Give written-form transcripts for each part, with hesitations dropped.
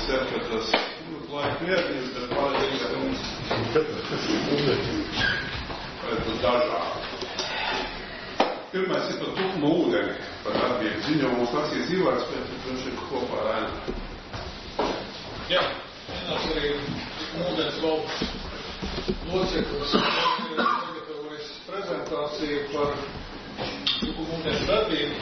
cer, ka tas laika ieradīs, bet pārējais mums tas dažādi. Pirmais ir par tukmu ūdeni, par darbību ziņo mums lasīs Ivars, bet viņš ir kopā ar ēnu. Jā, vienās arī ūdens valdes loceklis sagatavojas prezentāciju par tukmu ūdens darbību.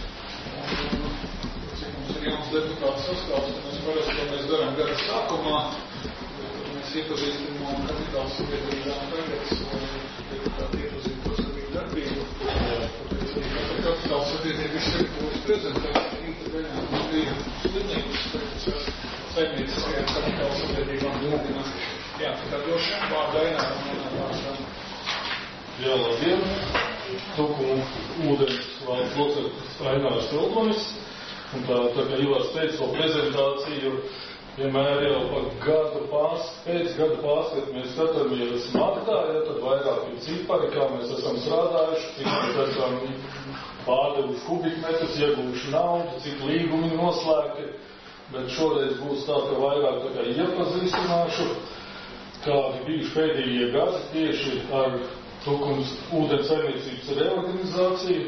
Cik mums ir jauns deputāts sastāvs, tad mēs parasti, ko mēs darām gada sākumā, mēs iepazīstam no kapitāla sabiedrībām tagad, deputāti iepazīst par sabiedrību darbību. Kapitāla sabiedrība izsagatavojas prezentāciju, intervenēt no bija slimnīgus, saimnieciskajām kapitāla sabiedrībām dodinām. Jā, tā kā došana vārdu Aināram un Aināram. Jā, labdien! Tukuma ūdens valdes loceklis Ainārs Vildonis. Un tā kā Ivars teica, to prezentāciju vienmēr jau pēc gada pārskatu mēs skatāmies martā, ja tad vairāk ir cipari, kā mēs esam strādājuši, cik mēs esam pārdevuši kubikmetrus, ieguvuši naudu, cik līgumi noslēgti, bet šoreiz būs tā, ka vairāk tā kā iepazīstināšu, kādi bijuši pēdējie gadi tieši ar tukums ūdens saimniecības reorganizāciju.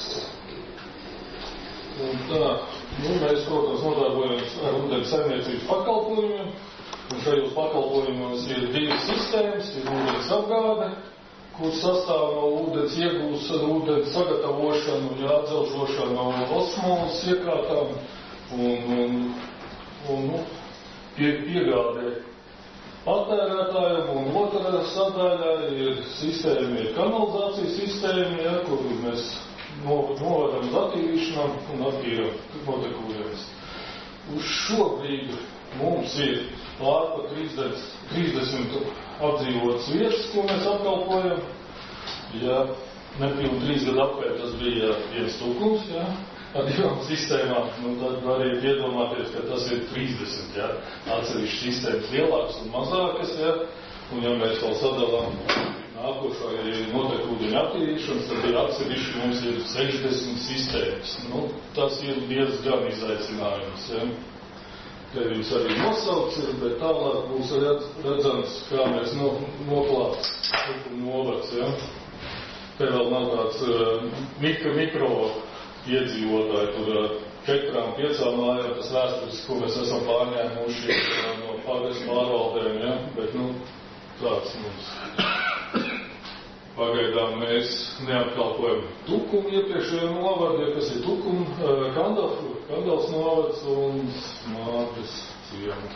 Un tā, mēs, protams, nodarbojamies ar ūdens saimniecības pakalpojumiem, un šajos pakalpojumos ir divas sistēmas, ir ūdens apgāde, kur sastāv no ūdens iegūšanu, ūdens sagatavošanu, atdzelžošanu no osmolas iekārtām un piegādē patērētājiem, un otrā sadaļā ir sistēma, ir kanalizācijas sistēma, ja, kur mēs novadam uz attīrīšanām un attīram notekūdenes. Uz šobrīd mums ir pārpa 30 apdzīvotas vietas, ko mēs apkalpojam. Ja nepilni 3 gadu apvēr, tas bija viens tukums, ja, ar divām sistēmām, tad varētu iedomāties, ka tas ir 30, ja, atsevišķi sistēmas lielākas un mazākas, ja, un ja mēs vēl sadalām nākošā ir notekūdeņu attīrīšanas, tad ir atsevišķi mums ir 60 sistēmas. Tas ir diezgan izaicinājums, ja. Te viņas arī nosauc ir, bet tālāk būs redzams, kā mēs noklāt novads, ja. Te vēl nav tāds mikro iedzīvotāji, tur 4-5 mājām, tas vēstures, ko mēs esam pārņēmuši no pagastu pārvaldēm, ja, bet, tāds mums. Pagaidām mēs neapkalpojam tukumu iepriekšējo novadu, kas ir tukumu, Kandals novads un Smārtas ciema.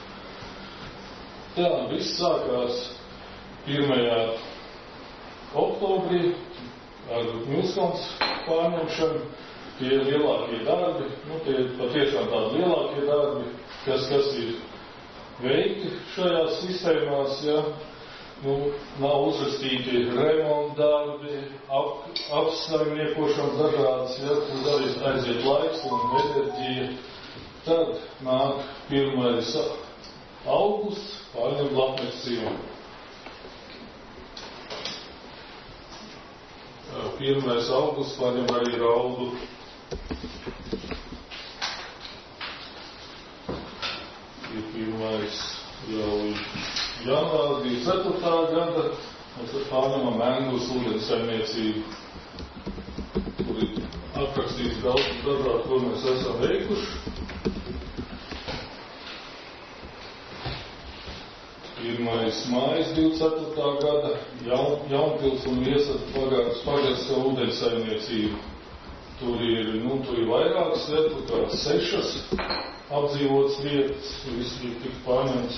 Tā, viss sākās 1. oktobrī ar Milskons pārņemšanu. Tie ir lielākie darbi, tie ir patiešām tādi lielākie darbi, kas ir veikti šajās sistēmās, ja. Nav uzrakstīti remontdarbi, apsaimniekošanas dažādas, ja, tur arī aiziet laiks un enerģija. Tad nāk 1. augusts, pārņem Lapnes ciemu. 1. augusts pārņem arī Raudu. Ir 1. jau janvārs bija 4. gada, mēs pārņemam Mengus ūdens saimniecību, kur ir aprakstīts daudz dažādi, ko mēs esam veikuši. 1. mājas 24. gada, Jaunpils un Viesata pagasts ūdens saimniecību. Tur ir vairākas vietas, kā 6 apdzīvotas vietas, viss ir tik pārņemts.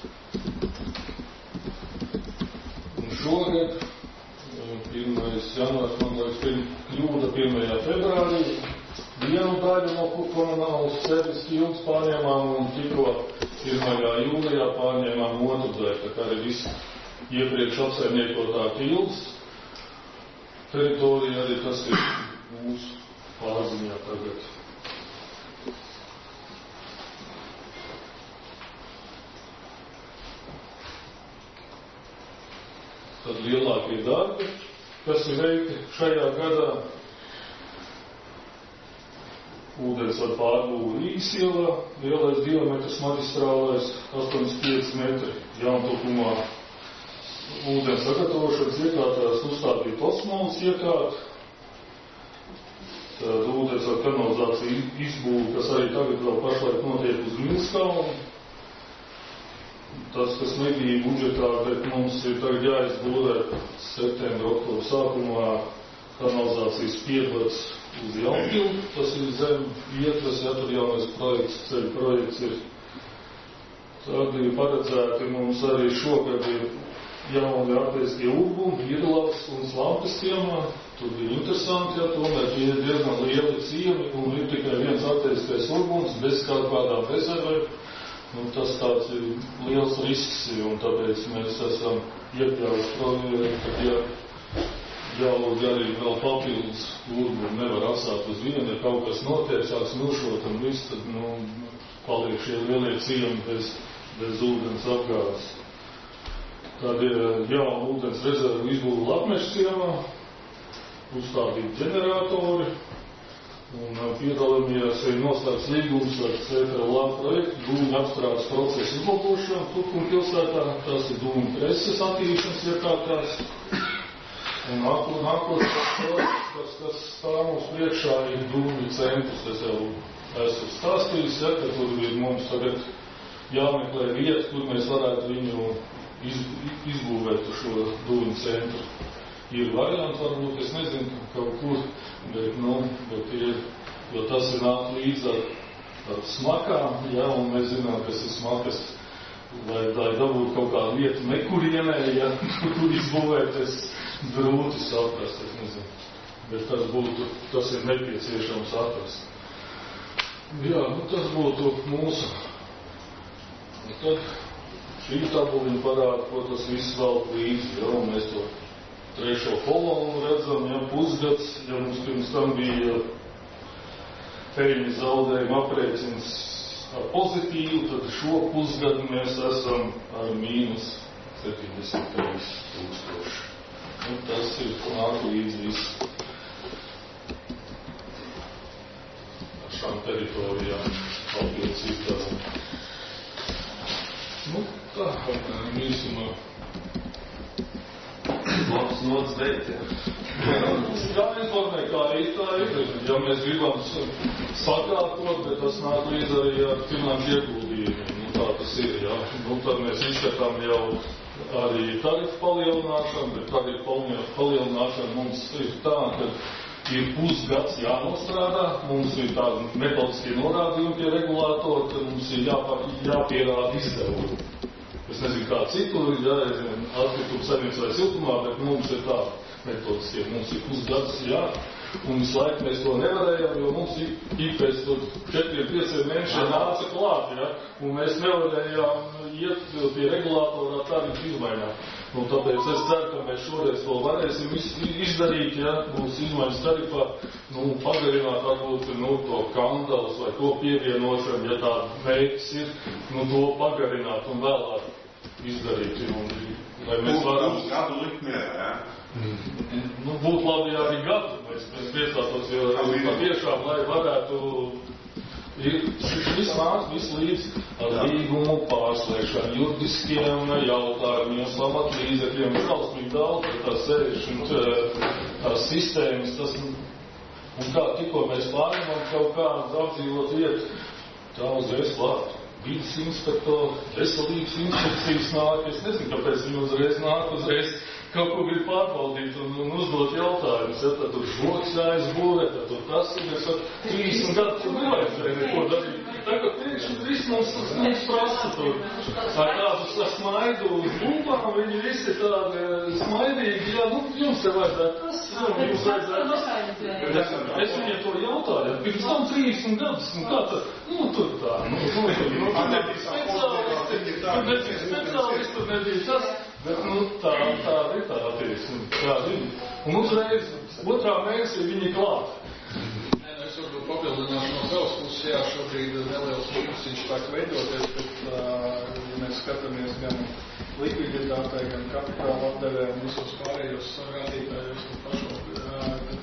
Un šogad, 1. janvārs, man liekas, kļūda 1. februārī, vienu daļu no komunālas servis ķildes pārņēmām un tikko 1. jūlijā pārņēmām otru daļu, tā kā arī viss iepriekš apsaimniekotā ķildes teritorija, arī tas ir mūsu pārziņā tagad. Tad lielākie darbi, kas ir veikti šajā gadā. ūdensvadu pārbūve Rīgas ielā, lielais diametrs maģistrālais 85 metri, Jauntukumā ūdens sagatavošanas iekārtās uzstādīt osmolas iekārtu. Tad ūdensvadu kanalizācija izbūve, kas arī tagad vēl pašlaik notiek uz Milskalnu. Tas, kas nebija budžetā, bet mums ir tagad jāizbūvē septembra, oktobra sākumā kanalizācijas pievads uz Jaunpildu. Tas ir zem ietves, ja tur jaunais projekts, ceļu projekts ir. Tad ir paredzēti mums arī šogad ir jauni attīstie urbumi, Irlavas un Slampas ciemā. Tur bija interesanti, ja tomēr ir diezgan lieli ciemi un ir tikai viens attīsties urbums bez kaut kādām rezervēm. Tas tāds ir liels risks, un tāpēc mēs esam iekļaujuši projektu, ka jau arī vēl papildus urbumu nevar atstāt uz vienu, ja kaut kas notiek, sāks milšot un viss, tad paliek šie lielie ciemi bez ūdens apgādes. Tad ir jauna ūdens rezervu izbūve Lapmeža ciemā, uzstādīt ģeneratori. Un piedalāmies arī noslēgts līgums ar CTLA projektu dūmu apstrādes procesu uzlabošanu Tukuma pilsētā. Tas ir dūmu preses attīrīšanas iekārtās. Un nākošais projekts, kas stāv mums priekšā, ir dūmu centrs. Es jau esmu stāstījis, ja, ka tur ir mums tagad jāmeklē vieta, kur mēs varētu viņu izbūvēt šo dūmu centru. Ir varianti, varbūt, es nezinu, kaut kur, bet ir, jo tas ir nāk līdz ar smakām, ja, un mēs zinām, kas ir smakas, lai dabūtu kaut kādu vietu nekurienē, ja, kur izbūvēt, es grūti saprast, es nezinu, bet tas ir nepieciešams atrast. Jā, tas būtu mūsu. Un tad šī tabuliņa parāda, ko tas viss vēl līdzi, ja, un mēs to trešo kolonu redzam, ja, pusgads, ja mums pirms tam bija peļņas zaudējuma aprēķins ar pozitīvu, tad šo pusgadu mēs esam ar mīnus 73,000. Tas ir nāk līdz viss ar šām teritorijām papildus izdarām. Tā, mīsumā. Labs nots beigt, jā. Jāinformē, kā ir. Ja mēs gribam sakārtot, bet tas nāk līdz arī ar finanšu ieguldījumiem. Tā tas ir, jā. Tad mēs izskatām jau arī tarifu palielināšanu, bet tarifu palielināšana mums ir tā, ka ir pusgads jānostrādā, mums ir tādi metodiskie norādījumi pie regulātora, ka mums ir jāpierāda izdevumi. Es nezinu, kā citur, atkritumu saimnieks vai siltumā, bet mums ir tā metodiskie. Mums ir pusgads, jā, un visu laiku mēs to nevarējām, jo mums ik pēc 4-5 mēnešiem nāca klāt, jā, un mēs nevarējām iet pie regulātorā tarifu izmaiņām. Un tāpēc es ceru, ka mēs šoreiz to varēsim izdarīt, ja, mūsu izmaiņas tarifā, pagarināt varbūt, to kandalas vai to pievienošanu, ja tā mērķis ir, to pagarināt un vēlāk izdarīt. Lai mēs varam... Gadu likt mierā, jā? Būtu labi arī gadu, mēs piestātos, jo patiešām, lai varētu... Viss nāk, viss līdz ar līgumu pārslēgšanu, juridiskiem jautājumiem, pamatlīdzekļiem, šausmīgi daudz, tā sēž un tās sistēmas, tas, un kā tikko mēs pārņemam kaut kādu apdzīvot vietu, tā uzreiz klāt. Vides inspektori, veselības inspekcijas nāk, es nezinu, kāpēc viņi uzreiz kaut ko grib pārbaudīt un uzdot jautājumus, ja tad tur žoks jāizbūvē, tad tur tas ir, es 30 gadu tur nevajadzēja neko darīt. Tagad pēkšņi viss mums prasa tur. Kādus smaidu uz būvām, viņi visi tādi smaidīgi, jā, jums te vajadzētu tas, jums vajadzētu tas. Es viņiem to jautāju, pirms tam 30 gadus, kā tas, tur tā, speciālisti, tur nebija tas. Bet, tā ir tā attieksme, kāda ir. Un uzreiz otrā mēnesī viņi klāt. Es varbūt papildināšu no savas puses, jā, šobrīd neliels mīnusiņš sāk veidoties, bet, ja mēs skatāmies gan likviditātei, gan kapitāla apdevē un visos pārējos rādītājos, tad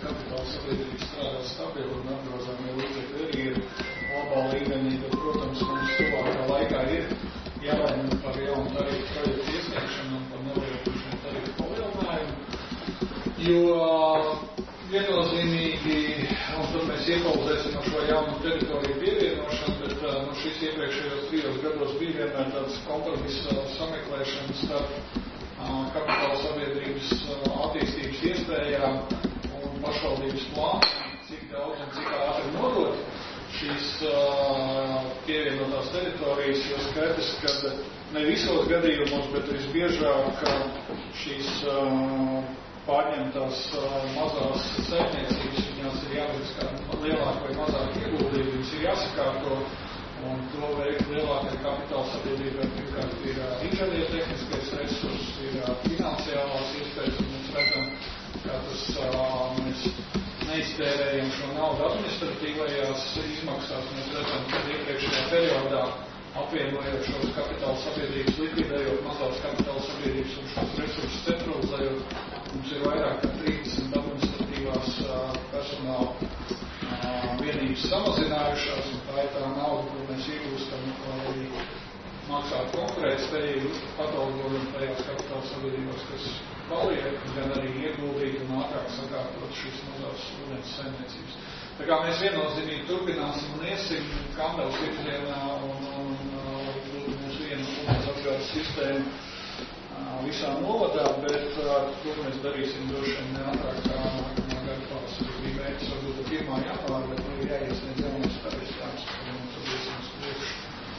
kapitāla sabiedrība strādā stabili un apgrozāmie līdzekļi arī ir labā līmenī, bet, protams, mums tuvākā laikā ir jālēma par jaunu tarifu projektu iesniegšanu un par neliekušanu tarifu palielinājumu, jo viennozīmīgi, un tad mēs iepauzēsim ar šo jaunu teritoriju pievienošanu, bet šis iepriekšējos 3 gados bija vienmēr tāds kompromisa sameklēšana starp kapitāla sabiedrības attīstības iespējām un pašvaldības plānu, cik daudz un cik ātri nodot šīs pievienotās teritorijas, jo skaidrs, ka ne visos gadījumos, bet visbiežāk šīs pārņemtās mazās saimniecības, viņās ir jāveic kā lielāk vai mazāk ieguldījumi, viņas ir jāsakārto, un to veikt lielākai kapitāla sabiedrībai, pirmkārt ir inženiertehniskais resurs, ir finansiālās iespējas, un mēs redzam, kā tas mēs neiztērējam šo naudu administratīvajās izmaksās, mēs redzam, ka iepriekšējā periodā apvienojot šos kapitāla sabiedrības, likvidējot mazās kapitāla sabiedrības un šos resursus centralizējot, mums ir vairāk kā 30 administratīvās personāla vienības samazinājušās, un tā ir tā nauda, ko mēs iegūstam, lai maksātu konkurētspējīgu atalgojumu tajās kapitāla sabiedrībās, kas paliek, gan arī ieguldīt un ātrāk sakārtot šīs mazās ūdens saimniecības. Tā kā mēs viennozīmīgi turpināsim un iesim Kandavas virzienā un būtu viena ūdens apgādes sistēma visā novadā, bet to mēs darīsim droši vien neātrāk kā gada pavasarī. Bija mērķis varbūt 1. janvāra, bet ir jāiesniedz jaunas tarifs, un tad iesim uz priekšu.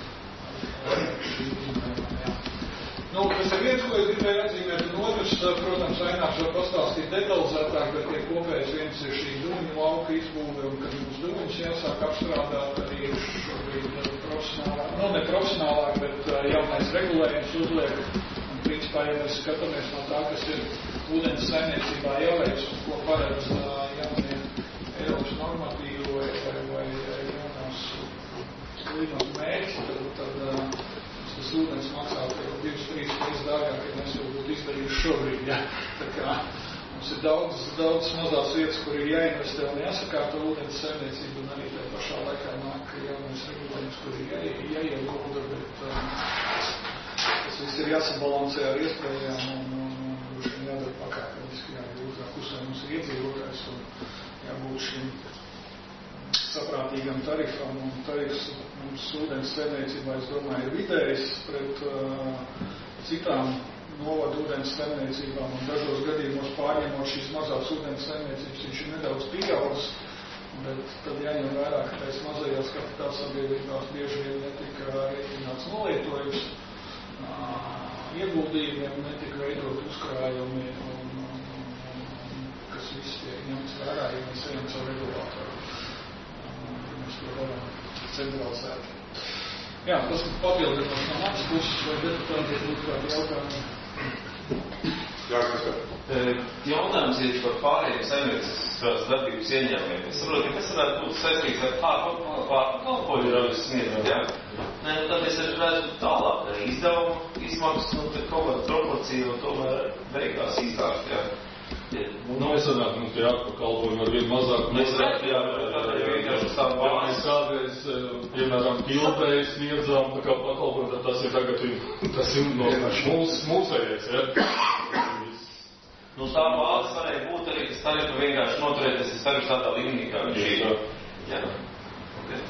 Tas ir viens, ko es gribēju atzīmēt, un otrs, protams, Ainārs var pastāstīt detalizētāk, bet tie kopējais viens ir šī dūņu lauka izbūve, un kad mums dūņus jāsāk apstrādāt arī šobrīd profesionālāk, ne profesionālāk, bet jaunais regulējums uzliek. Principā, ja mēs skatāmies no tā, kas ir ūdens saimniecībā jāveic un ko paredz jaunie Eiropas normatīvi vai jaunās klimata mērķi, tad tas ūdens maksā 2-3 reizes dārgāk, ja mēs jau būtu izdarījuši šobrīd. Ja? Tā kā mums ir daudz mazās vietas, kur ir jāinvestē un jāsakārto ūdens saimniecība, un arī tajā pašā laikā nāk jaunais regulējums, kur ir jāiegulda, bet tas viss ir jāsabalansē ar iespējām un jādara pakāpeniski, jābūt pusē mums ir iedzīvotājs un jābūt šim saprātīgam tarifam, un tarifs mums ūdens saimniecībā, es domāju, ir vidējs pret citām novadu ūdens saimniecībām, un dažos gadījumos pārņemot šīs mazās ūdens saimniecības, viņš ir nedaudz pieaudzis, bet tad jāņem vērā, ka tais mazajās kapitāla sabiedrībās bieži vien netika rēķināts novietojums, ieguldījumiem netika veidot uzkrājumi, un kas viss tiek ņemts vērā, ja mēs ejam caur regulātoru. Mēs to varam centralizēt. Jā, tas ir papildinās no manas puses, vai deputāti būtu kādi jautājumi? Jā, kas ir? Jautājums ir par pārējiem saimniecības darbības ieņēmumiem. Es saprotu, ka tas varētu būt saistīts ar pārpakalpojumu sniedzumu, jā? Nē, tad es arī redzu tālāk arī izdevumu, izmaksas, tad kaut kāda proporcija un tomēr beigās iznākt, jā. Es sanāk, mums tie atpakalpojumi ar vien mazāk. Mēs kādreiz, piemēram, Piltējas sniedzām, tā kā pakalpojumi, tas ir tagad, tas ir mūsējais, jā. Tā bāzes varēja būt arī, kas tarifu vienkārši noturēties, es tarifu tādā līmenī, kā viņš ir. Jā. Okay.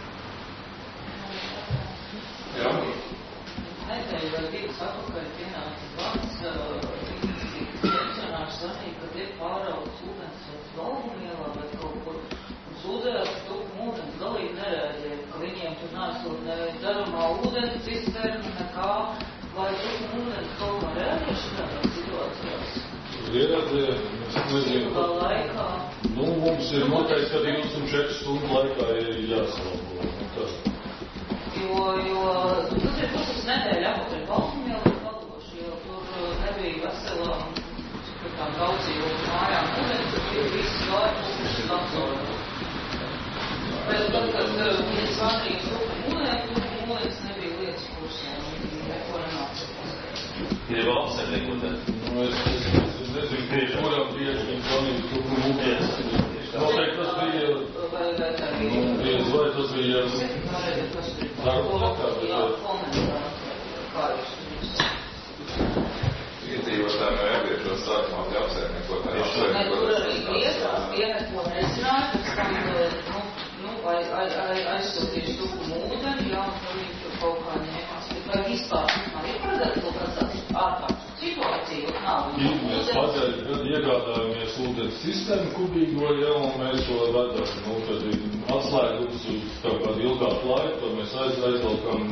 Jā. Nedēļu vai 2 atpakaļ pienāca zvans, pensionārs zvanīja, ka tiek pāraudzis ūdens Valmielā vai kaut kur, un sūdzējās, ka ūdens galīgi nerēģē, ka viņiem tur nesot ne dzeramā ūdens cisterna, nekā, vai ūdens kaut kā rēģē šitādās situācijās. Rēģē, es nezinu. Kā laikā? Mums ir noteikti, ka 24 stundu laikā ir jāsalabo. Jo tas ir puses nedēļa apakaļ Valmielā padoši, jo tur nebija veselā tām daudzījumu mājām ūdens, tad ir viss vārds apsolēt. Bet tad, kad viņi svanīja sūkam ūdens nebija lietas kursiem, viņi neko nenāca paskatīt. Ir valsts ar nekotēt? Es nezinu, kurām bieži viņi svanīja sūkam ūdens. noteikti tas bija, vai tas bija darba lakā, Iedzīvotājiem jau iepriekšos sākumā bija apsaimniekotājiem. Tur arī viesās, tie neko nezināja, pēc tam, aizsūtījuši tukumu ūdeni, jā, un viņi tur kaut kā ņēmās. Vai vispār arī paredzēt kaut kāds ārkārtas situāciju, nav. Mēs pagājuši gadu iegādājāmies ūdens sistēmu kubīgo, ja, un mēs to redzam, tad atslēgums uz kaut kādu ilgāku laiku, tad mēs aizvelkam,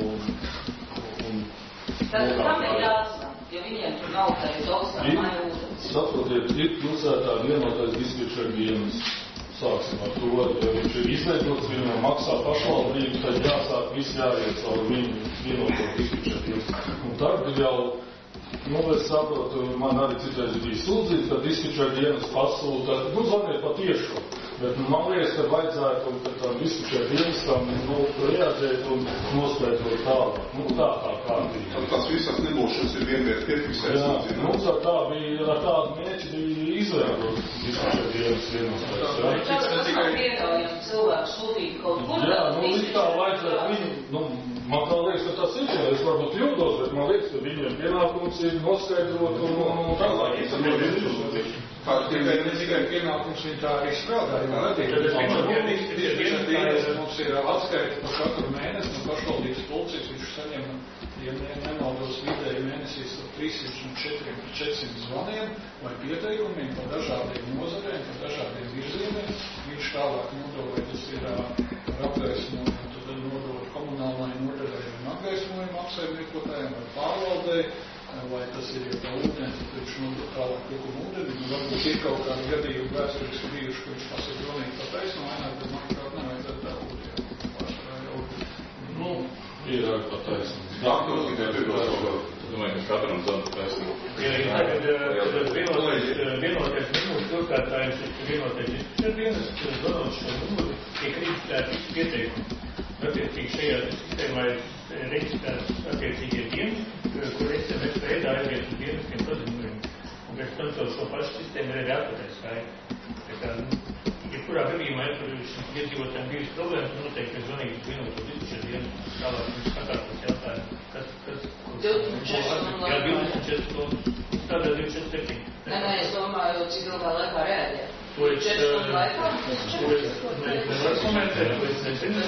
Tad kam ir jāsaka, ja viņiem tur nav tādi daudzstāmai ūdens? Saprotiet, ir pilsētā vienotais dispečera dienas. Sāksim ar to, ja viņš ir izveidots, viņam maksā pašvaldību, tad jāsāk viss jāiet caur viņu vienoto dispečera dienas. Un tagad jau, es saprotu, man arī citreiz bija sūdzīts, ka dispečera dienas pasūta, zvaniet pa tiešo. Bet man liekas, ka vajadzētu tam dispečera dienestam reaģēt un nospēdot tālāk. Tā kārtīgi. Tas visas nebūšanas ir vienviet piefiksēts. Jā, mums ar tādu mērķi bija izveidot dispečera dienas viennospējas. Tas nav pieļaujam cilvēku sūtīt kaut kur. Jā, tā vajadzētu viņu, man tā liekas, ka tas ir, es varbūt jūtos, bet man liekas, ka viņiem pienākums ir noskaidrot un tālāk. Ne tikai pienākums, viņi tā arī strādā. Mums ir atskaita par katru mēnesi no pašvaldības policijas, viņš saņem, ja nemaldos vidēji mēnesīs 300 un 400 zvaniem vai pieteikumiem par dažādiem nozarēm, par dažādiem virzieniem. Viņš tālāk nodod, vai tas ir ar apgaismojumu, tad nodod komunālajiem nodarēm un apgaismojumu apsaimniekotājiem vai pārvaldēji. Vai tas ir jau ūdeni, tad viņš nodod tālāk tukumu ūdeni, un varbūt ir kaut kādi gadījumi vēsturiski bijuši, ka viņš tas ir pilnīgi pataisnojās, bet manuprāt nevajadzētu tā būt, jā, pārsvarā jau. Ir arī pataisnojās. Domāju, ka katram zonu taisnību. Ja tagad vienoties numurs turētājiem, vienoties dispečera dienas, zonot šo numuru, tiek reģistrēti visi pieteikumi. Attiecīgi šajā sistēmā ir reģistrēts attiecīgie dienas, kur SMS veidā aiziet uz dienestiem paziņojumi. Un pēc tam šo pašu sistēmu ir arī atpakaļ skaita. Jebkurā gadījumā, ja tur iedzīvotājiem bijušas problēmas, noteikti ir zvanīgi vienoto dispečera dienu, tālāk mums skatās tas jautājumu, kas 24 stundas, tādā 24. Nē, es domāju, cik ilgā laikā reaģē. To es nevaru komentēt, to es nezinu,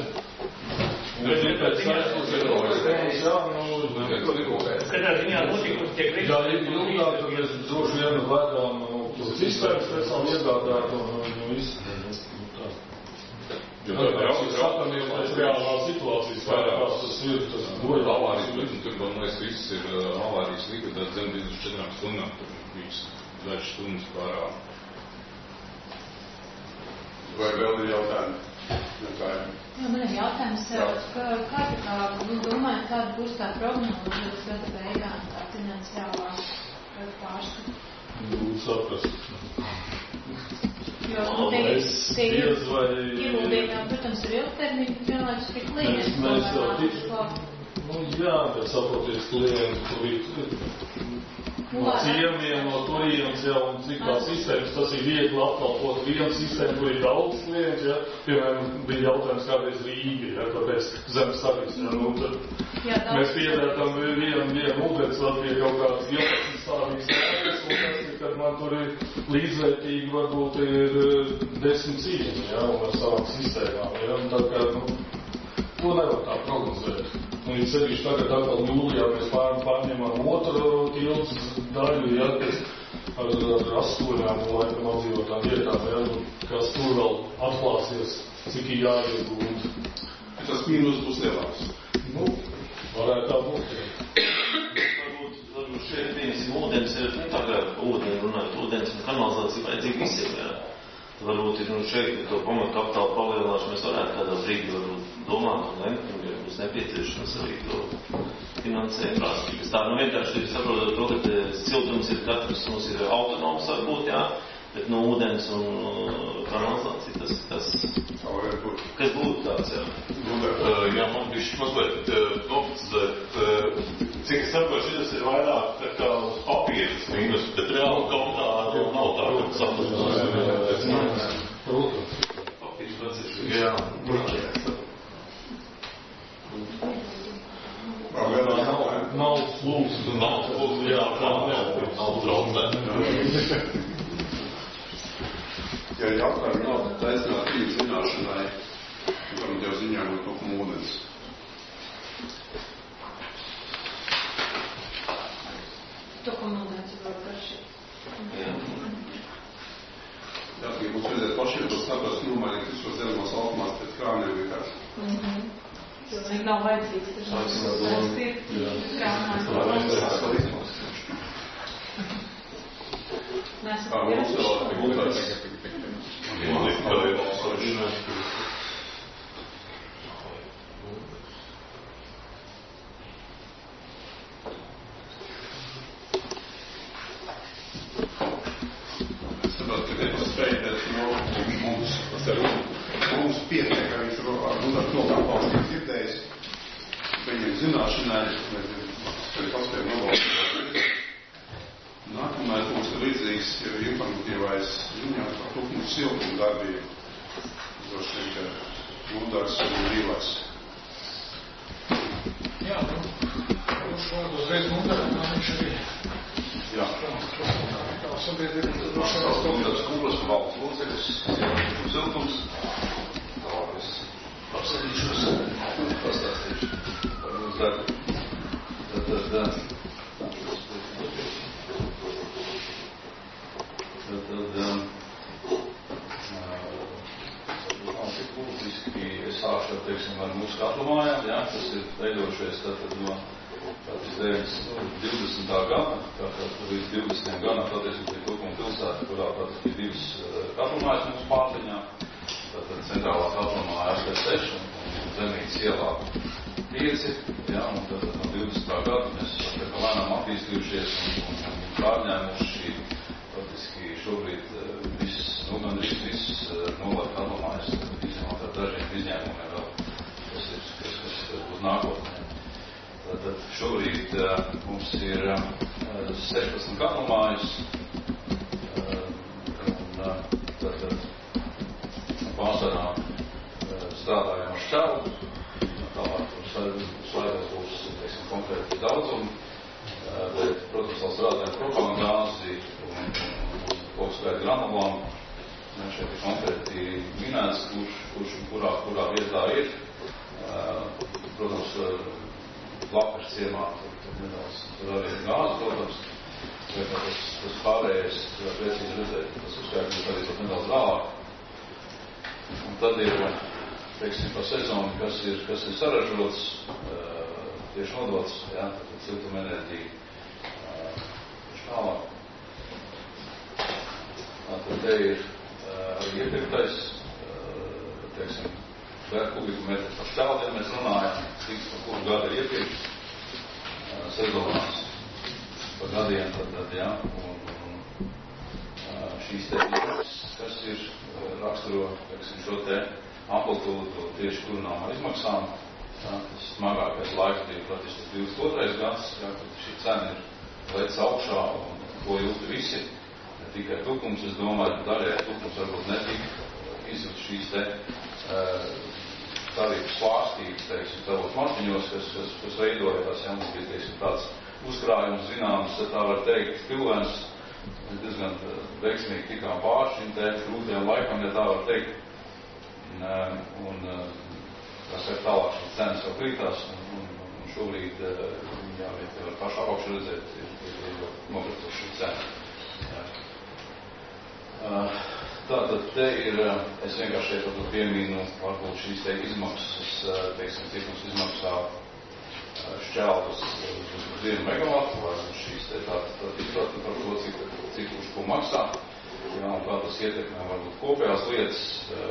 Katrā ziņā notikums tiek reģistrēts. Jā, ilgāk, tad mēs droši vien vēdām sistēmas, pēc tam iegādāt un visu. Jo tā reālā situācijas vairākās tas ir, tas goja. Avārijas likumi, tur, man liekas, viss ir avārijas likumi, tad zem 24 stundām, tur viss 2 stundas pārā. Vai vēl ir jautājumi? Jā, man ir jautājums, kā jūs domājat, kāda būs tā prognoze uz gada beigām, tā finansiālā pārskata? Saprast. Jo, tie ieguldījumiem, protams, ir ilgtermiņi, vienlaikus ir klienti. Mēs jau jā, bet saproties klienti, tur ir no ciemiem, no turienes jau un cik tā sistēmas, tas ir viegli apkalpot vienu sistēmu, kur ir daudz klienti, ja, piemēram, bija jautājums kādreiz Rīgi, ja, tāpēc zemes sakas, ja, tad mēs piedētam vienu ūdens pie kaut kādas 12 stāvīgas ēkas, un tas ir, kad man tur ir līdzvērtīgi varbūt ir 10 ciemi, ja, un ar savām sistēmām, ja, un tā kā, to nevar tā prognozēt. Un ir sevišķi tagad atkal jūlijā mēs pārņemam otru tilts daļu, ja, ar 8 laikam apdzīvotām vietām, ja, kas tur vēl atklāsies, cik ir jāiegūt. Tas mīnus būs lielāks. Varētu tā būt. Varbūt šeit piemēram ūdens ir, tagad ūdeni runājot, ūdens un kanalizācija vajadzīgi visiem, jā. Varbūt ir šeit to pamatkapitālu palielināšanu mēs varētu kādā brīdī varbūt domāt, un ja būs nepieciešams arī to finansēt prasības. Tā, vienkārši saprotot to, ka siltums ir katrs, mums ir autonoms varbūt, jā, bet no ūdens un kanalizācija tas kas būtu tāds, jā. Jā, man bišķi mazliet noprecizēt, cik es saprotu, šis ir vairāk tā kā uz papīras mīnus, bet reāli kaut tā nav tā tālāk saprast. Jā. Nav slūgs. Jā, nav traucēt. Ja jautājumi nav taisnāt rīt zināšanai, varam jau ziņām to mūdens. To, ko mūdens var garši. Jā, ja mums vajadzētu pašiem to saprast, nomaiņot visos zemos automās pēc krāniem vienkārši. Cilvēki nav vajadzīgs, tas ir krānās. Nesam pieredzējuši. Mums pietiek, ka viņš runāt no kā valstīs dzirdējis, viņiem zināšanai, vai paspēju nobalstīt. Nākamais mums ir līdzīgs jau informatīvais ziņās par tukmu siltumu darbību. Droši vien, ka mūdārs ir brīvais. Jā, uz uzreiz mūdāram, viņš arī. Jā. Kā sabiedrība droši vien. Mūdārs kūras un valsts loceklis, siltums. Tālāk es apsēdīšos, pastāstīšu par mūsu darbu. Tad būtiski es sākšu, teiksim, ar mūsu katlumājām, jā, tas ir veidojušies tātad no 20. gada, tātad līdz 20. gadam, patiesībā bija Tukuma pilsēta, kurā tātad bija divas katlumājas mūsu pārziņā, tātad centrālā katlumāja SP6 un Zemītes ielā 5, jā, un tātad no 20. gada mēs lēnām attīstījušies un pārņēmuši faktiski šobrīd gandrīz viss novada katlumājas, izņemot ar dažiem izņēmumiem vēl, kas ir uz nākotnē. Tātad šobrīd mums ir 16 katlumājas, un tātad pārsvarā strādājam ar šķeldu, tālāk slēdēs būs, teiksim, konkrēti daudzumi, bet, protams, vēl strādājam propagandāzi un kokskaita granulām. Šeit ir konkrēti minēts, kurš un kurā vietā ir. Protams, Lakašs ciemā, tur nedaudz, tur arī ir gāze, protams, bet tas pārējais, priecīgi redzēt, tas uzskaitīt arī pat nedaudz vēlāk. Un tad ir, teiksim, par sezonu, kas ir saražots, tieši nodots, jā, tad siltuma enerģija, tālāk. Tad te ir arī iepirktais, teiksim, kubikumetri par šķeldiem mēs runājam, cik par kuru gadu ir iepirkts sezonās par gadiem, tad, jā, un šīs tehnikas, kas ir raksturo, teiksim, šo te amplitūdu tieši kurināmā izmaksām, jā, tas smagākais laiks bija praktiski 22. gads, jā, kad šī cena ir lec augšā un ko jūti visi. Tikai tukums, es domāju, ka daļai tukums varbūt netika izjūt šīs te tarifu svārstības, teiksim, tavos marķiņos, kas veidojās, ja mums bija, teiksim, tāds uzkrājums zināms, tā var teikt, pilvēns, diezgan veiksmīgi tikām pār šim te grūtajām laikam, ja tā var teikt, un tas ir tālāk šīs cenas jau krītās, un šobrīd, jā, var pašā augšu redzēt, ir nogratuši šī cena. Tātad te ir, es vienkārši šeit piemīnu, varbūt šīs te izmaksas, teiksim, cik mums izmaksā šķeldas uz 1 megavatu, vai šīs te tātad izpratni par to, cik uz ko maksā, jā, un kā tas ietekmē varbūt kopējās lietas,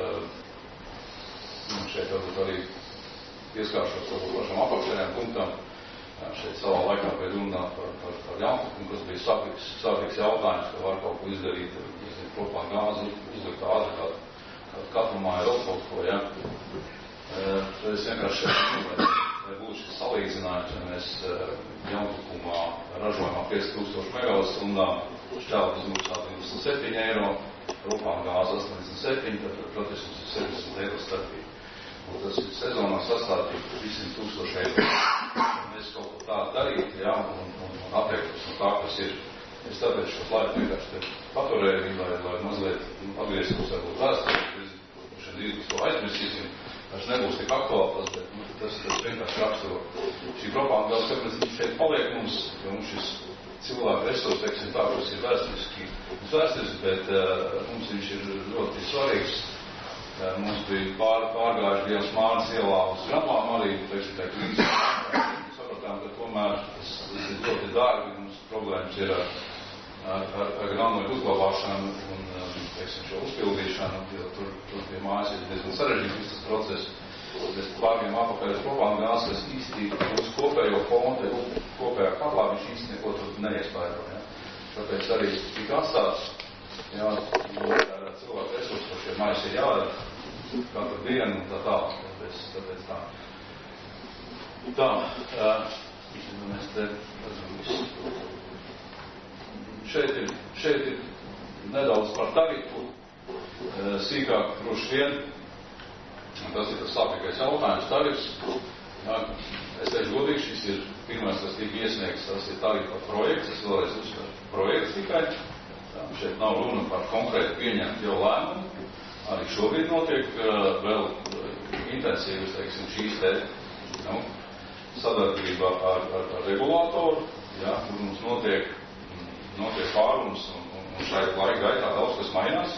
un šeit varbūt arī pieskāršos varbūt pašam apakšējiem punktam, šeit savā laikā bija runāt par jauntukumu, kas bija sāpīgs jautājums, ka var kaut ko izdarīt, propāna gāzi, uzlikt āzi, kādu katlumā ir vēl kaut ko, ja. Tad es vienkārši šeit lai būtu šis salīdzinājums, ja mēs Jauntukumā ražojumā 5000 megawattstundā, šķēlēt izmaksā 27 eiro, rupām gāze 87, tad praktiski mums ir 70 eiro starpība. Un tas ir sezonā sastādīt 300 000 eiro. Mēs kaut ko tādu darīt, jā, un atteiktos no tā, kas ir. Es tāpēc šo slaidu vienkārši te paturēju, lai mazliet atgrieztos varbūt vēsturi, šeit to aizmirsīsim. Tas nebūs tik aktuāls, bet tas vienkārši raksturo. Šī propaganda, kāpēc viņš šeit paliek mums, jo mums šis cilvēku resursu, teiksim tā, kas ir vēsturiski, bet mums viņš ir ļoti svarīgs. Mums bija pārgājuši bijām Smārnas ielā uz Žanlām arī, teiksim, tā krīze. Sapratām, ka tomēr tas ir ļoti dārgi, mums problēmas ir ar granuļu uzglabāšanu un, teiksim, šo uzpildīšanu, jo tur pie mājas ir diezgan sarežģīts tas process. Bez pārgiem apakaļ uz propagandās, kas īsti uz kopējo fondu, kopējā katlā, viņš īsti neko tur neiespējo. Ja? Tāpēc arī tika atstāts, jā, cilvēku resursu, ka šie mājas ir jādara katru dienu un tā. Tāpēc tā. Tā, mēs te redzam visu. Šeit ir nedaudz par tarifu, sīkāk droši vien. Tas ir tas sāpīgais jautājums, tarifs. Jā, es teikšu godīgi, šis ir pirmais, kas tika iesniegts, tas ir tarifa projekts, es vēlreiz uzsveru projekts tikai. Jā, šeit nav runa par konkrēti pieņemt jau lēmumu. Arī šobrīd notiek vēl intensīvas, teiksim, šīs te sadarbība ar regulātoru, jā, kur mums notiek pārunas un šai laika gaitā daudz kas mainās.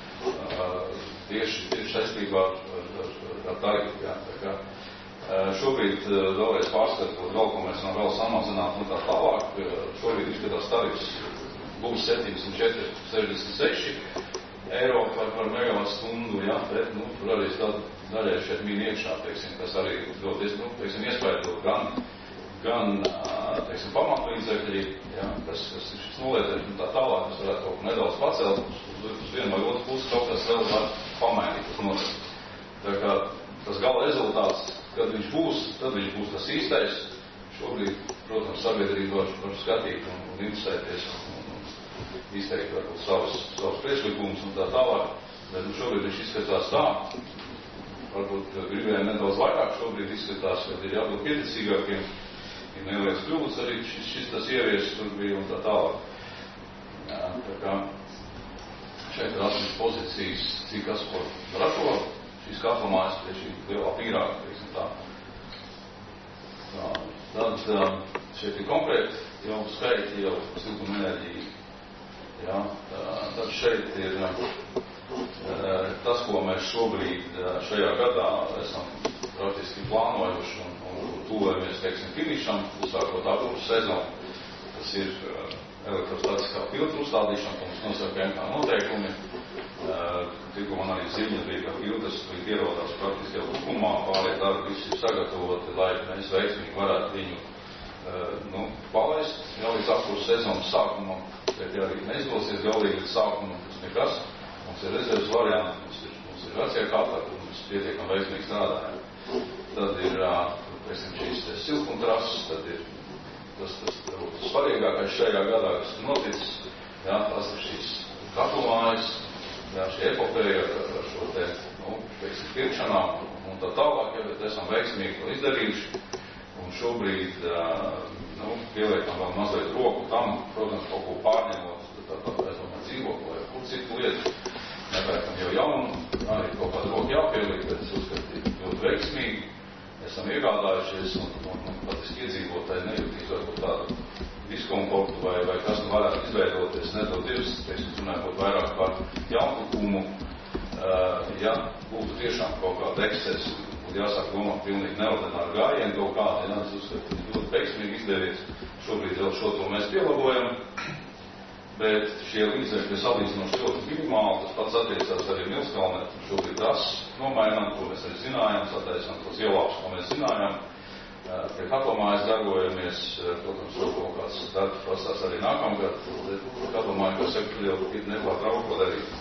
Tieši saistībā ar tarifu. Jā. Tā kā, šobrīd vēlreiz pārskatot vēl, ko mēs varam vēl samazināt un tā tālāk. Šobrīd izskatās tarifs būs 704,66 eiro par megawattstundu, jā, bet, tur arī daļai šeit mīn iekšā, teiksim, kas arī ļoti, teiksim, iespējot gan teiksim, pamatlīdzekļi, jā, kas ir šis nolietēs un tā tālāk, kas varētu kaut nedaudz pacelt uz vienu vai otru pusi, kaut kas vēl var pamainīt, tas notiek. Tā kā tas gala rezultāts, kad viņš būs, tad viņš būs tas īstais. Šobrīd, protams, sabiedrība var skatīt un interesēties un izteikt varbūt savus priekšlikumus un tā tālāk, bet šobrīd viņš izskatās tā. Varbūt gribējām nedaudz vairāk, šobrīd izskatās, ka ir jābūt pieticīgākiem. Ir neliekas kļūdas arī šis tas ieviesis tur bija un tā tālāk. Jā, tā kā šeit ir 8 pozīcijas, cik kas ko ražo, šīs katlamājas pie šī lielā pīrāga, teiksim tā. Tad šeit ir konkrēti jau skaiti, jau siltumenerģija. Jā, tad šeit ir tas, ko mēs šobrīd šajā gadā esam praktiski plānojuši un tuvojamies, teiksim, finišam, uzsākot apkurses sezonu. Tas ir elektrostatiskā filtru uzstādīšana, ko mums nosaka MK noteikumi. Tikko man arī ziņa bija, ka filtrs ierodās praktiski jau tukumā, pārējie darbi visi ir sagatavoti, lai mēs veiksmīgi varētu viņu palaist jau līdz apkurses sezonas sākumam. Bet ja arī neizdosies galīgi līdz sākumam, tas nekas. Mums ir rezerves varianti, mums ir vecie katlā, kur mēs pietiekam veiksmīgi strādājam. Tad ir, teiksim, šīs siltumtrases, tad ir tas svarīgākais šajā gadā, kas ir noticis, jā, tas ir šīs katlumājas, jā, šī epopēja ar šo te, teiksim, pirkšanām un tā tālāk, ja, bet esam veiksmīgi to izdarījuši, un šobrīd, pieliekam vēl mazliet roku tam, protams, kaut ko pārņemot, tātad aizdomāt dzīvokli vai kur citu lietu, nepērkam jau jaunu, arī kaut kādu roku jāpieliek, bet es uzskatu, ļoti veiksmīgi, esam iegādājušies un patiski iedzīvotāji nejūtīs varbūt tādu diskomfortu vai kas nu varētu izveidoties, nedodies, teiksim, runājot vairāk par jauntukumu, ja būtu tiešām kaut kāda eksces, būtu jāsāk domāt pilnīgi neordināru gājienu kaut kādu, ja, es uzskatu, ļoti veiksmīgi izdevies, šobrīd vēl šo to mēs pielabojam, bet šie līdzekļi salīdzinoši ļoti minimāli, tas pats attiecās arī Milskalnē, šobrīd tas nomainām, ko mēs arī zinājām, sataisām tos ielāpus, ko mēs zinājām, pie katlamājas darbojamies, protams, kaut kāds darbs prasās arī nākamgad, katlamāja, ko saka, jau nepārtraukt, ko darīt.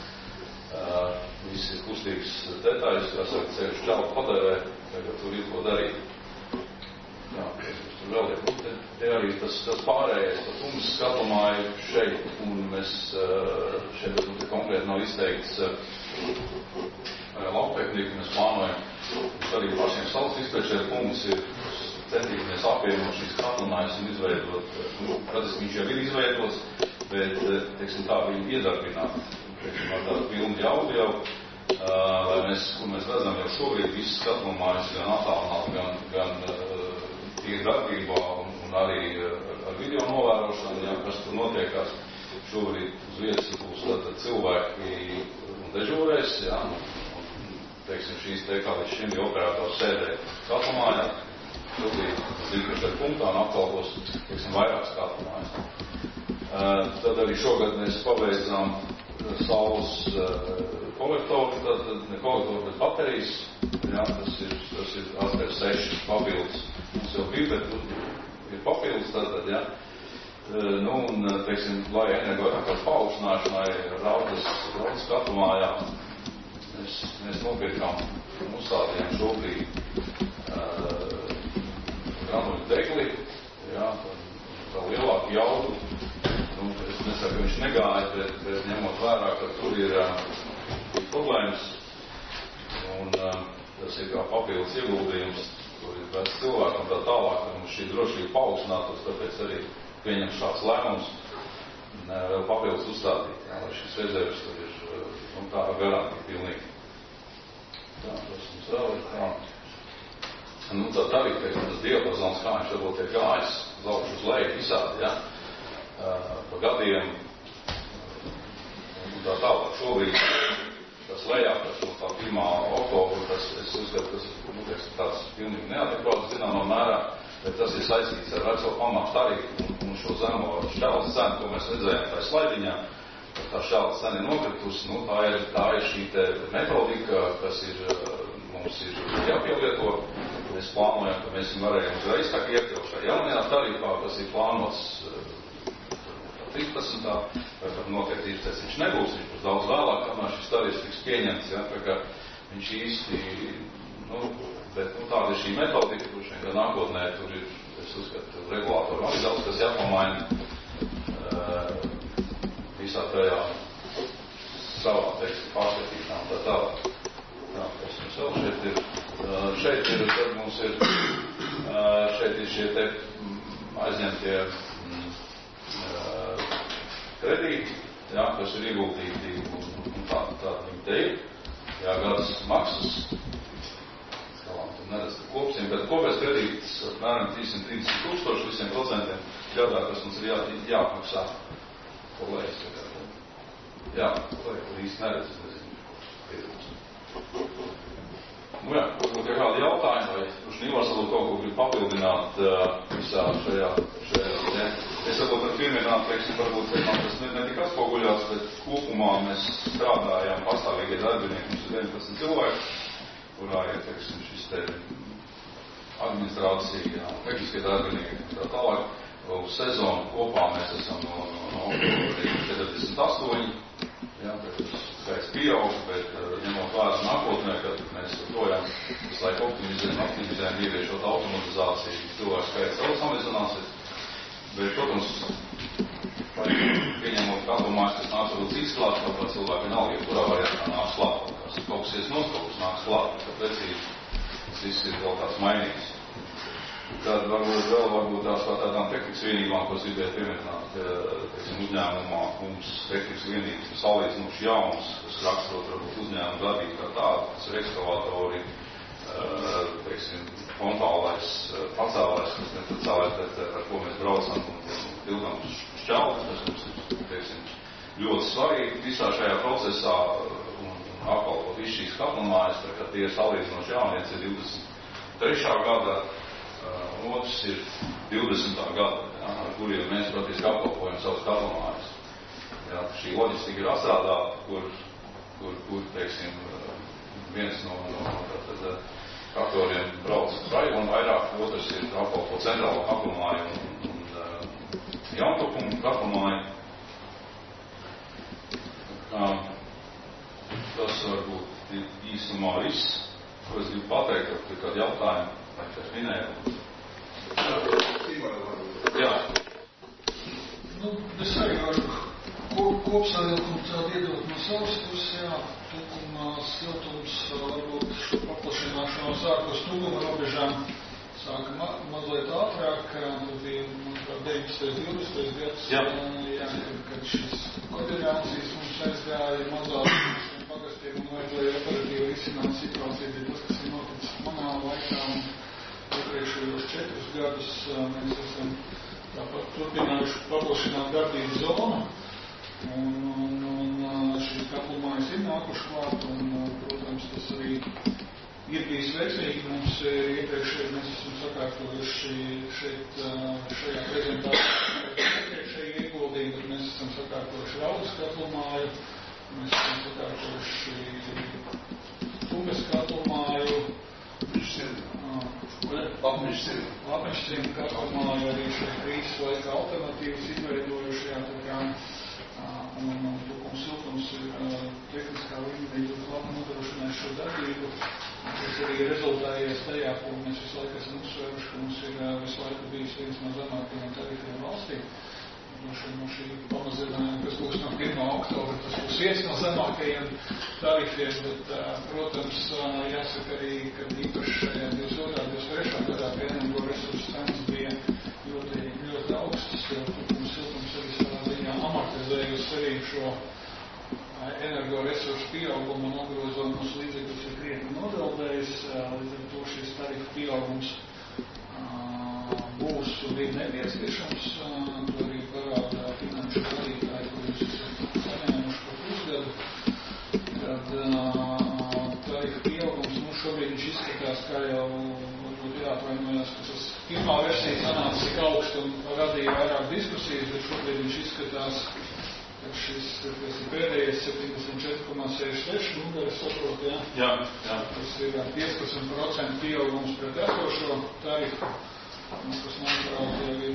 Viss ir kustīgs detaļas, jāsaka, ceļš čauku patērē, tagad tur ir ko darīt. Jā, tur vēl ir. Te arī tas pārējais, tas mums skatumāja šeit, un mēs šeit konkrēti nav izteikts laukpēknieku, mēs plānojam, arī pašiem salas izpēčēja punkts ir centīsimies apvienot šīs skatumājas un izveidot, pratiski viņš jau ir izveidots, bet, teiksim, tā viņu iedarbināt, teiksim, ar tādu pilnu jaudu jau, lai mēs, kur mēs redzam jau šobrīd visas skatumājas gan attālināt, gan tīri darbībā un arī ar video novērošanu, jā, kas tur notiekās. Šobrīd uz vietas būs tātad cilvēki un dežūrēs, jā, un teiksim, šīs kā līdz šim bija operators sēdē skatumājā, šobrīd zīmēšana punktā un apkalpos, teiksim, vairāk skatumājas. Tad arī šogad mēs pabeidzām saules kolektori, tātad ne kolektori, bet baterijas, jā, tas ir atver 6 papildus. Mums jau bija, bet ir papildus tātad, jā. Nu, un, teiksim, lai energoefektivitātes paaugstināšanai raudas skatumājā, mēs nopirkām un uzstādījām šobrīd granuļu degli, jā, tā lielāku jaudu. Nu, es nesaku, ka viņš negāja, bet ņemot vērā, ka tur ir problēmas, un tas ir kā papildus ieguldījums, tur ir vec cilvēki un tā tālāk, ka mums šī drošība paaugstinātos, tāpēc arī pieņem šāds lēmums vēl papildus uzstādīt, jā, lai šis rezervs tur ir, nu, tā garantija pilnīgi. Tā, tas mums vēl ir kā. Nu, tad arī, teiksim, tas diapazons, kā viņš varbūt ir gājis, uz augšu uz leju visādi, jā, pa gadiem, un tā tālāk šobrīd. Tas lejā, tas no tā 1. oktobra, tas, es uzskatu, tas, nu, teiksim, tāds pilnīgi neadekvāts, zināmā mērā, bet tas ir saistīts ar veco pamatu tarifu un šo zemo šķēles cenu, ko mēs redzējām tā slaidiņā, ka tā šķēles cena ir nokritusi, nu, tā ir šī te metodika, kas ir, mums ir jāpielieto. Mēs plānojam, ka mēs varējām uzreiz tā iekļaut šajā jaunajā tarifā, kas ir plānots 13. vai pat noteikti viņš nebūs, viņš būs daudz vēlāk, kamēr šis tarifs tiks pieņemts, ja, tā kā viņš īsti, nu, bet, nu, tāda ir šī metodika, kurš vienkār nākotnē tur ir, es uzskatu, regulātori arī daudz, kas jāpamaina visā tajā savā, teiksim, pārskatīšanā un tā tālāk. Jā, kas mums vēl šeit ir, tad mums ir, šeit ir šie te aizņemtie kredīti, jā, kas ir ieguldīti, un tā viņi te ir, jā, gadas maksas, tur neredz kopsim, bet kopējais kredīts apmēram 330 000 visiem procentiem gadā, kas mums ir jāapmaksā. Kolēģis, jā, kolēģi, tur īsti neredz, es nezinu, Nu jā, varbūt ir kādi jautājumi, vai kurš Nīvars varbūt kaut ko grib papildināt visā šajā ne? Es varbūt ar piemināt, teiksim, varbūt man tas netika atspoguļots, bet kopumā mēs strādājām pastāvīgie darbinieki, mums ir 19 cilvēki, kurā ir, teiksim, šis te administrācija, tehniskie darbinieki un tā tālāk. Uz sezonu kopā mēs esam no 48, jā, bet skaits pieaug, bet ņemot vērā nākotnē, kad mēs projām visu laiku optimizējam, ieviešot automatizāciju, cilvēku skaits vēl samazināsies. Bet, protams, pieņemot katru mājas, kas nāc varbūt cits klāt, kāpēc cilvēki vienalga, ja kurā variantā nāks klāt. Kaut kas ies noskaus, nāks klāt, ka precīzi tas viss ir vēl tāds mainīgs. Tad varbūt tās par tādām tehnikas vienībām, ko es gribēju pieminēt, teiksim, uzņēmumā mums tehnikas vienības ir salīdzinoši jauns, kas raksturot varbūt uzņēmumu darbību kā tādu, kas ir ekskavatori, teiksim, frontālais, pacēlais, kas nepacēlais, bet ar ko mēs braucam un pildām šķelti, tas mums ir, teiksim, ļoti svarīgi visā šajā procesā un apkalpot visu šīs katlamājas, tā kā tie ir salīdzinoši jauni, viens ir 23. gada, un otrs ir 20. gada, jā, ar kuriem mēs praktiski apkalpojam savas katlamājas. Jā, šī loģistika ir atstrādāta, kur teiksim, viens no traktoriem brauc rajonu vairāk, otrs ir apkalpo centrālo katlamāju un jauntopumu katlamāju. Tas varbūt ir īsumā viss, ko es gribu pateikt, ka kādi jautājumi, vai kas minēja. Jā. Es arī varu kopsavilkumu tādu iedot no savas puses, jā, tukuma siltums varbūt šo paplašināšanos ārpus tukuma robežām sāka mazliet ātrāk, tad bija 19. 20. gads, kad šis koordinācijas mums aizgāja mazāk šiem pagastiem un vajadzēja operatīvi risināt situāciju, bet tas, kas ir noticis manā laikā un iepriekšējos 4 gadus, mēs esam tāpat turpinājuši paplašināt darbību zonu, un šīs kaplumājas ir nākuši klāt, un, protams, tas arī ir bijis veiksmīgi. Mums iepriekšēji mēs esam sakārtojuši šeit, šajā prezentācijā iepriekšēji ieguldījumi, bet mēs esam sakārtojuši Raudas kaplumāju, mēs esam sakārtojuši Tumbes kaplumāju, Lapmežcienu kaplumāju, arī šeit krīzes laika alternatīvas izveidojuši, un tukums siltums ir tehniskā līmenī ļoti labi nodrošinājuši šo darbību. Tas arī rezultējies tajā, ko mēs visu laiku esam uzsvēruši, ka mums ir visu laiku bijis viens no zemākajiem tarifiem valstī. No šī pamazinājuma, kas būs no 1. oktobra, tas būs viens no zemākajiem tarifiem, bet, protams, jāsaka arī, ka īpaši šajā 22. 23. gadā energoresursu cenas bija ļoti augstas, jo tukums siltums arī savā ziņā amortizējusi arī šo energoresursu pieaugumu un apgrozot mūsu līdzekļus ir krietni nodeldējis, līdz ar to šis tarifu pieaugums būs un ir nepieciešams, to arī parāda finanšu vadītāji, ko jūs esat saņēmuši par pusgadu, kad tarifu pieaugums mums šobrīd viņš izskatās, kā jau varbūt jāatvainojās, ka tas pirmā versija sanāca tik augstu un radīja vairāk diskusijas, bet šobrīd viņš izskatās, ka šis ir pēdējais 74,66, es saprotu, jā? Tas ir 15% pieaugums pret esošo tarifu. Tas, manuprāt, jau ir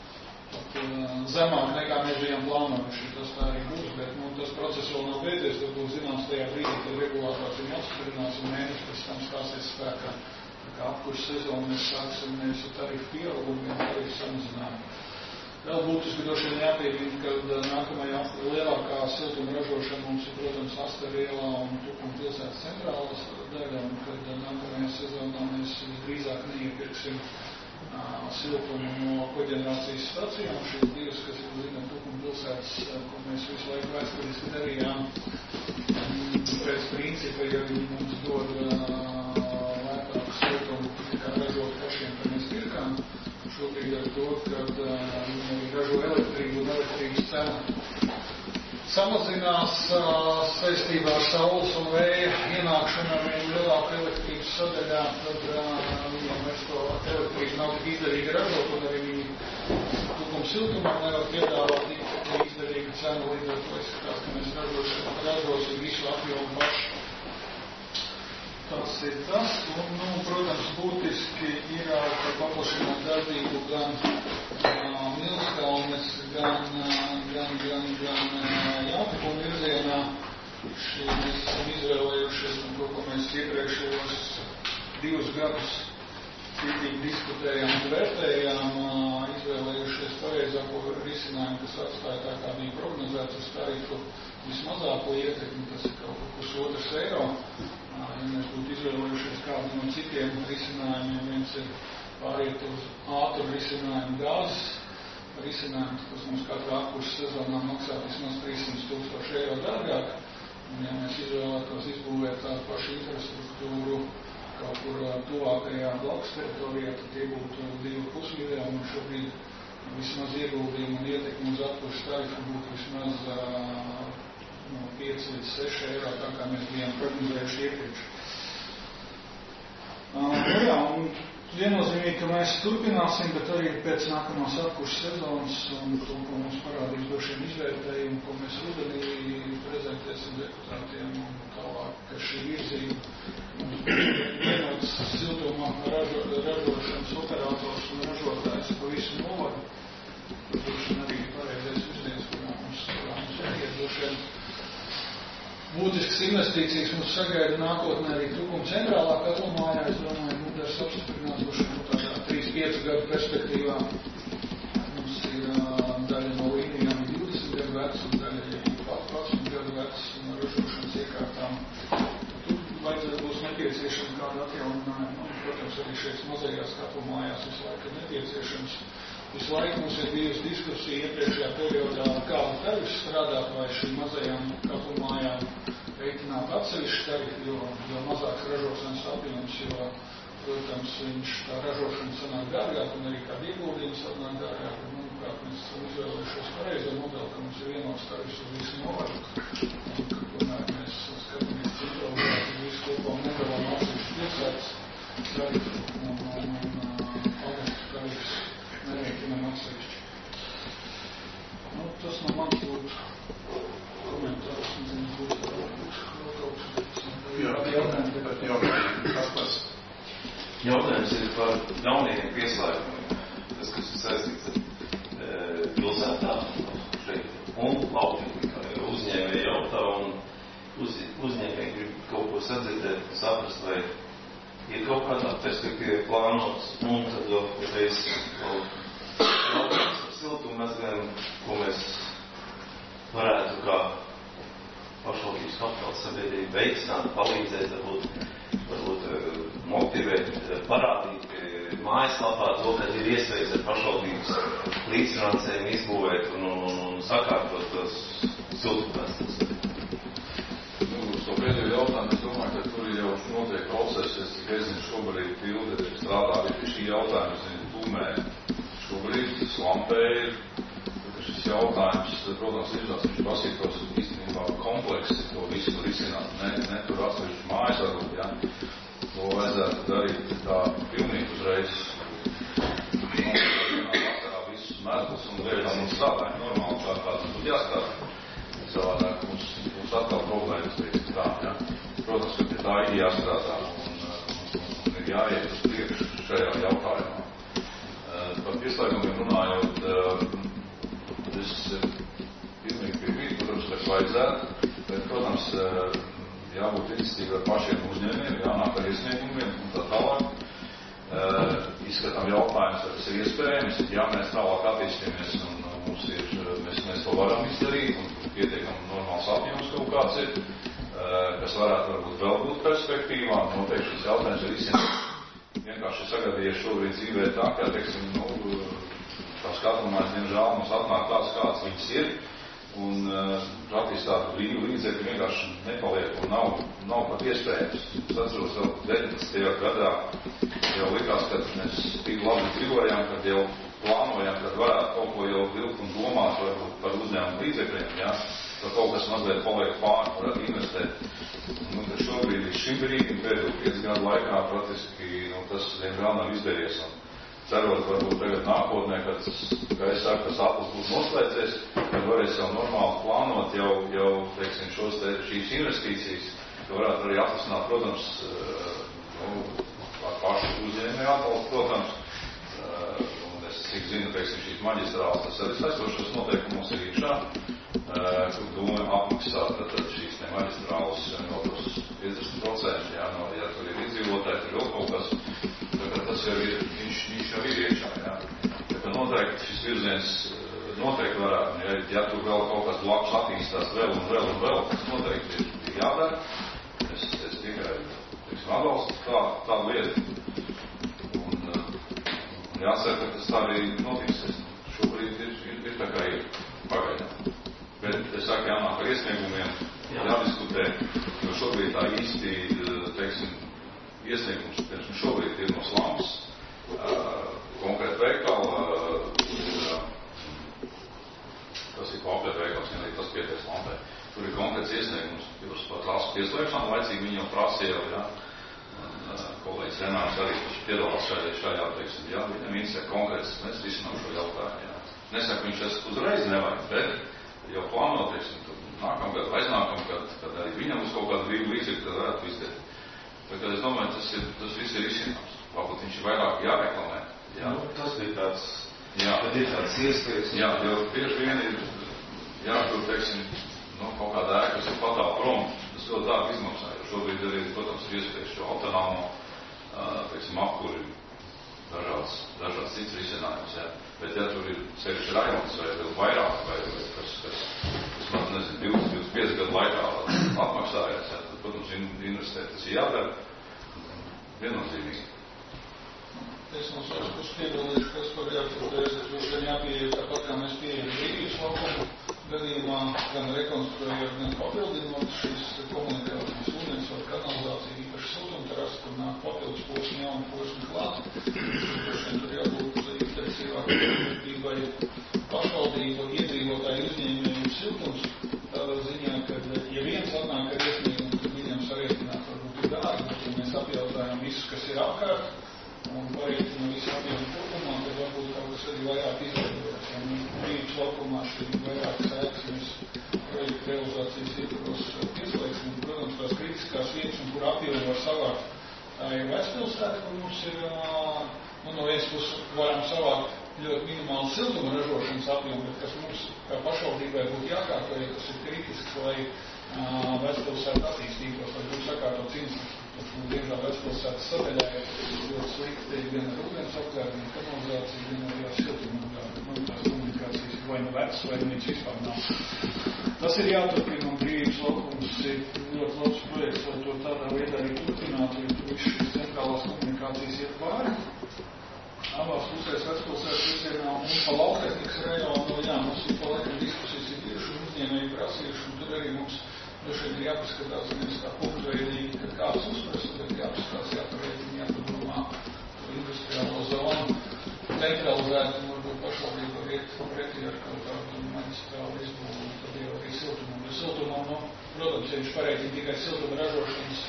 zemāk nekā mēs bijām plānojuši. Tas tā arī būs, bet tas process vēl nav beidzies. Tas būs zināms tajā brīdī, kad regulātors viņu apstiprinās un mēneši pēc tam stāsies spēkā. Tā kā apkurss sezonu mēs sāksim nevis ar tarifu pieaugumu, bet tarifu samazinājumu. Vēl būtiski droši vien jāpiemin, kad nākamajā lielākā siltuma ražošana mums ir, protams, Astaru ielā un Tukuma pilsētas centrālās daļā, un kad nākamajā sezonā mēs drīzāk neiepirksim siltumu no koģenerācijas stacijām. Šīs divas, kas ir zina Tukuma pilsētas, ko mēs visu laiku vēsturiski darījām, pēc principa, ja viņi mums dod lētāku siltumu, kā ražot pašiem, tad mēs pirkām. Šobrīd ar to, kad viņi ražo elektrību un elektrības cena samazinās saistībā ar saules un vēja ienākšanu ar vienu lielāku elektrības sadaļā, tad viņiem vairs to elektrību nav tik izdevīgi ražot, un arī viņi tukuma siltumam nevar piedāvāt tik izdevīgu cenu, līdz ar to izskatās, ka mēs ražosim visu apjomu paši. Tas ir tas, un, protams, būtiski ir paplašināt darbību gan Milskalnes, gan Jākapuma virzienā. Mēs esam izvēlējušies, un to, ko mēs iepriekšējos 2 gadus cītīgi diskutējām un vērtējām, izvēlējušies pareizāko risinājumu, kas atstāja tā, kā bija prognozēts uz tarifu vismazāko ietekmi, tas ir kaut kur €1,5. Ja mēs būtu izvēlējušies kādu no citiem risinājumiem, viens ir pāriet uz ātru risinājumu gāzes risinājumu, kas mums katrā apkurss sezonā maksā vismaz €300,000 dārgāk. Un ja mēs izvēlētos izbūvēt tādu pašu infrastruktūru kaut kur tuvākajā blakus teritorijā, tad tie būtu $2,5 miljoni, un šobrīd vismaz ieguldījumi un ietekmi uz apkurss tarifu būtu vismaz no 5 līdz €6, tā kā mēs bijām prognozējuši iepriekš. Jā, un viennozīmīgi, ka mēs turpināsim, bet arī pēc nākamās apkurss sezonas un to, ko mums parādīs došiem izvērtējumu, ko mēs rudenī prezentēsim deputātiem un tālāk, ka šī virzība mums vienots siltuma ražošanas operators un ražotājs pa visu novadu. Droši arī pareizais virziens, kurā mums jāiet došiem. Būtiskas investīcijas mums sagaida nākotnē arī Tukuma centrālā katlumājā. Es domāju, Mudars apstiprinās, būs tādā 3-5 5 gadu perspektīvā. Mums ir daļa no līnijām 20 gadu vecs un daļa ir 11 gadu vecs un ražošanas iekārtām. Tur vajadzētu būs nepieciešama kāda atjauninājuma. Protams, arī šeit mazajās kapumājās visu laiku ir nepieciešams. Visu laiku mums ir bijusi diskusija iepriekšējā periodā, kādu tarifu strādāt, vai šī mazajām kapumājām reiķināt atsevišķu tarifu, jo mazāks ražošanas apjoms, jo, protams, tā ražošana sanāk dārgāk un arī kāda ieguldījuma sanāk dārgāk. Manuprāt, mēs esam izvēlējušies pareizo modeli, ka mums ir vienots tarifs uz visu novadu. Un, ka, tomēr, mēs skatāmies centralizēt visu kopā un nedalām atsevišķu pilsētas tarifu un pagastu tarifs nereiķinām atsevišķi. Tas no mans būtu komentārs, nezinu, būtu vēl kaut kas. Jautājums ir par jauniekiem pieslēgumiem. Tas, kas ir saistīts ar pilsētām šeit un laukiem, uzņēmēji jautā un uzņēmēji grib kaut ko sadzirdēt, saprast, vai ir kaut kādā perspektīva plānots, un tad vēl reiz jautājums par siltummezgliem, ko mēs varētu kā pašvaldības kapitāla sabiedrība veicināt, palīdzēt, varbūt motivēt, parādīt mājaslapā to, ka ir iespējas ar pašvaldības līdzfinansējumu izbūvēt un sakārtot tos siltummezglus. Uz to pēdējo jautājumu es domāju, ka tur ir jau notiek process. Es tikai zinu, šobrīd pildi strādā pie šī jautājuma, zinu, Tūmē. Šobrīd Slampē ir šis jautājums, protams, viņš basītos īstenībā kompleksi to visu risināt. Ne tur atsevišķi mājas varbūt, ja. To vajadzētu darīt tā pilnīgi uzreiz. Vakarā visus mezglus un lietām un strādājam normāli kā mums jāstrādā. Savādāk mums atkal problēmas līdz tā, ja. Protams, ka pie tā ir jāstrādā un ir jāiet uz priekšu šajā jautājumā. Par pieslēgumiem runājot, es pilnīgi piekrītu, protams, ka vajadzētu, bet, protams, jābūt iniciatīvi ar pašiem uzņēmējiem, jānāk ar iesniegumiem un tā tālāk. Izskatām jautājumus, vai tas ir iespējams, ja mēs tālāk attīstīmies un mēs to varam izdarīt un pietiekam normāls apjoms kaut kāds ir, kas varētu varbūt vēl būt perspektīvā. Noteikti šis jautājums ir izcināt. Vienkārši sagadījies šobrīd dzīvē tā, ka, teiksim, tā skatumās, diemžēl, mums atnāk tāds, kāds viņas ir, un attīstātu brīvu līdzekļu vienkārši nepaliek un nav pat iespējams. Es atceros vēl 19. gadā jau likās, ka mēs tik labi dzīvojām, kad jau plānojam, kad varētu kaut ko jau vilkt un domāt par uzņēmumu līdzekļiem, ja, ka kaut kas mazliet paliek pāri, varētu investēt. Tad šobrīd līdz šim brīdim pēdējo 5 gadu laikā praktiski tas diemžēl nav izdevies. Cerot varbūt tagad nākotnē, kad es saku, tas aplis būs noslēdzies, kad varēs jau normāli plānot jau teiksim, šīs investīcijas, ka varētu arī atrisināt, protams, ar pašu uzņēmēju atbalstu, protams, un es cik zinu, teiksim, šīs maģistrāls, tas arī saistošos noteikumus ir iekšā, kur domājam apmaksāt, tad šīs maģistrāls jau tos 50%, ja tur ir iedzīvotāji, tur vēl kaut kas, tad tas jau ir, viņš jau ir iekšā, ja. Tad noteikti šis virziens noteikti varētu, ja tur vēl kaut kas blakus attīstās vēl, tas noteikti ir jādara. Es tikai, teiksim, atbalstu tādu lietu. Un jāsaka, ka tas tā arī notiks. Šobrīd ir tā kā ir pagaidām. Bet es saku, jānāk ar iesniegumiem, jādiskutē, jo šobrīd tā īsti, teiksim, iesniegums, piemēram, šobrīd ir no Slampas, konkrēti veikala, tas ir konkrēti veikals, ja arī tas pieties Slampē. Tur ir konkrēts iesniegums, jūs pat lasu pieslēgšanu, laicīgi viņi jau prasīja, ja, kolēģis Renārs arī piedalās šajā, teiksim, ja, viņam interesē konkrēts, mēs risinām šo jautājumu, ja. Nesaku, viņš uzreiz nevajag, bet jau plānot, teiksim, nākamgad, aiznākamgad, kad arī viņam uz kaut kādu brīvu līdzekļu, tad varētu izdarīt. Tagad es domāju, tas viss ir izcinājums. Varbūt viņš ir vairāk jāreklamē. Jā. Tas ir tāds, kad ir tāds iespējas. Jā, jo bieži vien ir, tur, teiksim, kaut kāda ēka, kas ir patāl prom, tas ļoti dārgi izmaksā. Šobrīd arī, protams, ir iespējas šo autonomo, teiksim, apkuri dažāds cits risinājums, ja. Bet ja tur ir sevišķi rajons vai vēl vairāk, vai kas man nezinu, 25 gadu laikā atmaksājās, ja, tad, protams, investēt, tas ir jādara viennozīmīgi. Es no savas puses piedalīšu, kas par jāatcerēs, es droši vien jāpieeja tāpat, kā mēs pieejam Rīgas laukumu gadījumā, gan rekonstruējot, gan papildinot šīs komunikācijas ūdens vai kanalizāciju, īpaši siltumterasu, kur nāk papildus posmi, jauni posmi klāt. Droši vien tur jābūt intensīvāk atbildībai pašvaldību, iedzīvotāju uzņēmēju siltums, tādā ziņā, ka ja viens atnāk ar iesniegumu, tad viņam sarēķināt varbūt ir dārgi, bet ja mēs apjautājam visus, kas ir apkārt, un pareiķina visu apjomu kopumā, tad varbūt kaut kas arī vairāk izveidojas. Ja Rīgas laukumā šī vairākas ēkas mēs projektu realizācijas ietvaros pieslēgsim. Protams, tās kritiskās vietas, un kur apjomu var savākt, tā ir Vecpilsēta, kur mums ir, no vienas puses varam savākt ļoti minimālu siltuma ražošanas apjomu, bet kas mums kā pašvaldībai būtu jākārto, ja tas ir kritisks, lai Vecpilsēta attīstītos, lai būtu sakārtots infrastruktūras. Diemžēl Vecpilsētas sadaļā ir ļoti slikti gan ar ūdens apgādi, gan kanalizāciju, gan arī ar siltumu apgādi. Tās komunikācijas ir vai nu vecas, vai nu viņas vispār nav. Tas ir jāturpina, un Rīgas laukums ir ļoti labs projekts, lai to tādā veidā arī turpinātu, jo tur viss šīs centrālās komunikācijas iet pāri. Abās pusēs Vecpilsētas virzienā un pa lauktehnikas rajonu, jā, mums ir pa laikam diskusijas ir bijuši un uzņēmēji prasījuši, un tur arī mums droši vien jāpaskatās, nevis kā punktveidīgi, kad kāds uzprasa, bet jāpaskatās, jāpareikina, jāpadomā industriālo zonu, centralizēt, un varbūt pašvaldība var iet pretī ar kaut kādu maģistrālu izbūvu, un tad jau arī siltumam. Jo siltumam, protams, ja viņš pareikina tikai siltuma ražošanas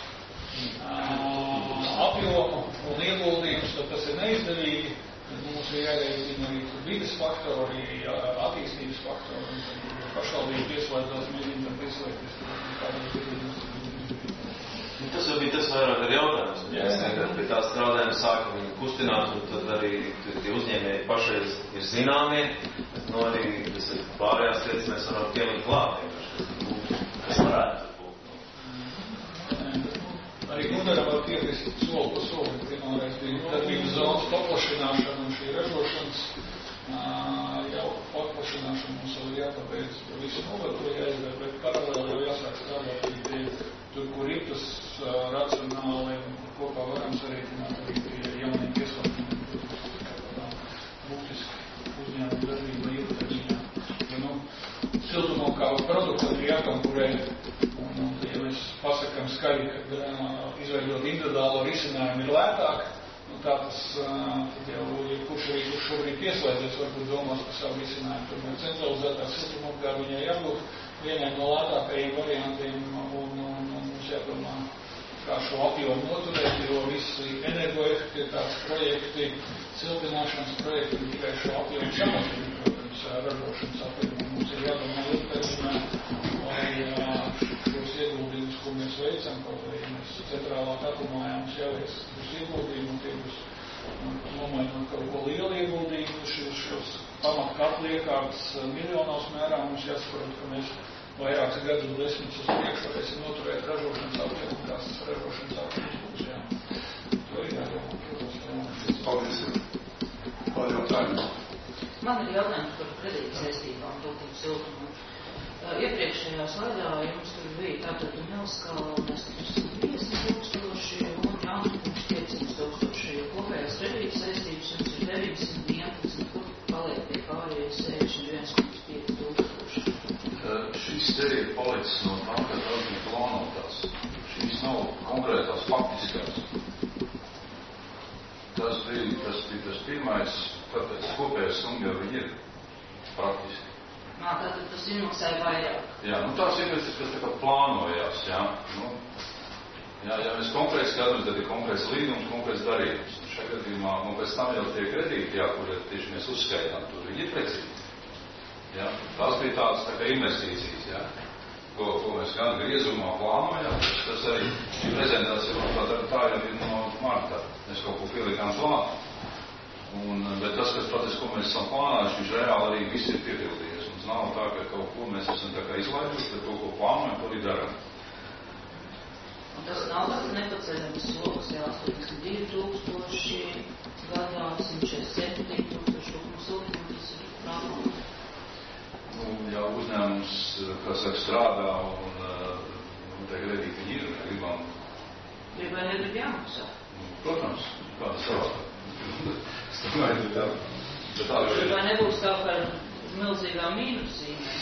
apjomu un ieguldījumus, tad tas ir neizdevīgi. Mums ir jāreikina arī vides faktori, attīstības faktori, un pašvaldība pieslēdzās, mēģina tam pieslēgties. Tas jau bija tas vairāk ar jautājums. Mēs pie tā strādājam, sākam viņu kustināt, un tad arī tie uzņēmēji pašreiz ir zināmie, bet arī tas ir pārējās lietas, mēs varam pielikt klāt, kas varētu būt. Arī Gunara var piekrist soli pa soli, piemēram, bija darbības zonas paplašināšana un šī ražošanas jau paplašināšana mums vēl jāpabeidz, visu novērto jāizdara, bet paralēli jau jāsāk strādāt arī pie tur, kur ir tas racionāli un kopā varam sarēķināt arī pie jauniem pieslēgumiem, būtiski uzņēmumu darbība ilgtermiņā. Ja, siltumam kā produktam ir jākonkurē, un ja mēs pasakam skaļi, ka izveidot individuālo risinājumu ir lētāk, tā tas jau, kurš šobrīd pieslēdzies, varbūt domās par savu risinājumu. Tomēr centralizētā siltuma apgāde viņai jābūt vienai no lētākajiem variantiem, un mums jādomā, kā šo apjomu noturēt, jo visi energoefektivitātes projekti, siltināšanas projekti tikai šo apjomu samazina, protams, ražošanas apjomu. Mums ir jādomā ilgtermiņā, lai šos ieguldījumus, ko mēs veicam, kaut vai mēs centrālā katlumājā mums jāveic šos ieguldījumus, tie būs nomainot kaut ko lielu ieguldījumu, šos pamatkatli iekārtas miljonos mērā mums jāsaprot, ka mēs vairākas gadus desmitus uz priekšu varēsim noturēt ražošanas apjomu, tās ražošanas apjoms būs, jā. To ir jādomā, protams. Paldies. Paldies jautājumu. Man ir jautājums par kredītu saistībām, tūkstošu siltumu. Iepriekšējā slaidā jums tur bija tātad Melskālnes 350,000 un Jānskums 500,000. Kopējās kredītu saistības jums ir 911, kur paliek pie pārējais 61,500. Šis te ir palicis no tā, ka tas bija plānotās. Šīs nav konkrētās faktiskās. Tas bija tas pirmais, kāpēc kopējais summa jau ir praktiski. Tātad tas izmaksāja vairāk. Jā, tās investīcijas, kas tā kā plānojās, jā. Ja mēs konkrēti skatāmies, tad ir konkrēts līgums, konkrēts darījums. Šajā gadījumā, un pēc tam jau tie kredīti, jā, kur tieši mēs uzskaitām, tur ir precīzi. Jā, tās bija tādas tā kā investīcijas, jā, ko mēs gan griezumā plānojām. Tas arī šī prezentācija, tā jau ir no marta. Mēs kaut ko pielikām klāt. Bet tas, kas patiesi, ko mēs esam plānājuši, viņš reāli arī viss ir piepildījies. Mums nav tā, ka kaut ko mēs esam tā kā izlaiduši, bet to, ko plānojam, to arī darām. Un tas nav tāds nepaceļams sloks, jā, 82,000 gadā, 147,000, un siltums tas ir nākamā. Ja uzņēmums, kā saka, strādā un te kredīti ir, gribam. Vai negrib jāmaksā? Protams, kāda savā. Vai nebūs tā par milzīgām mīnusīm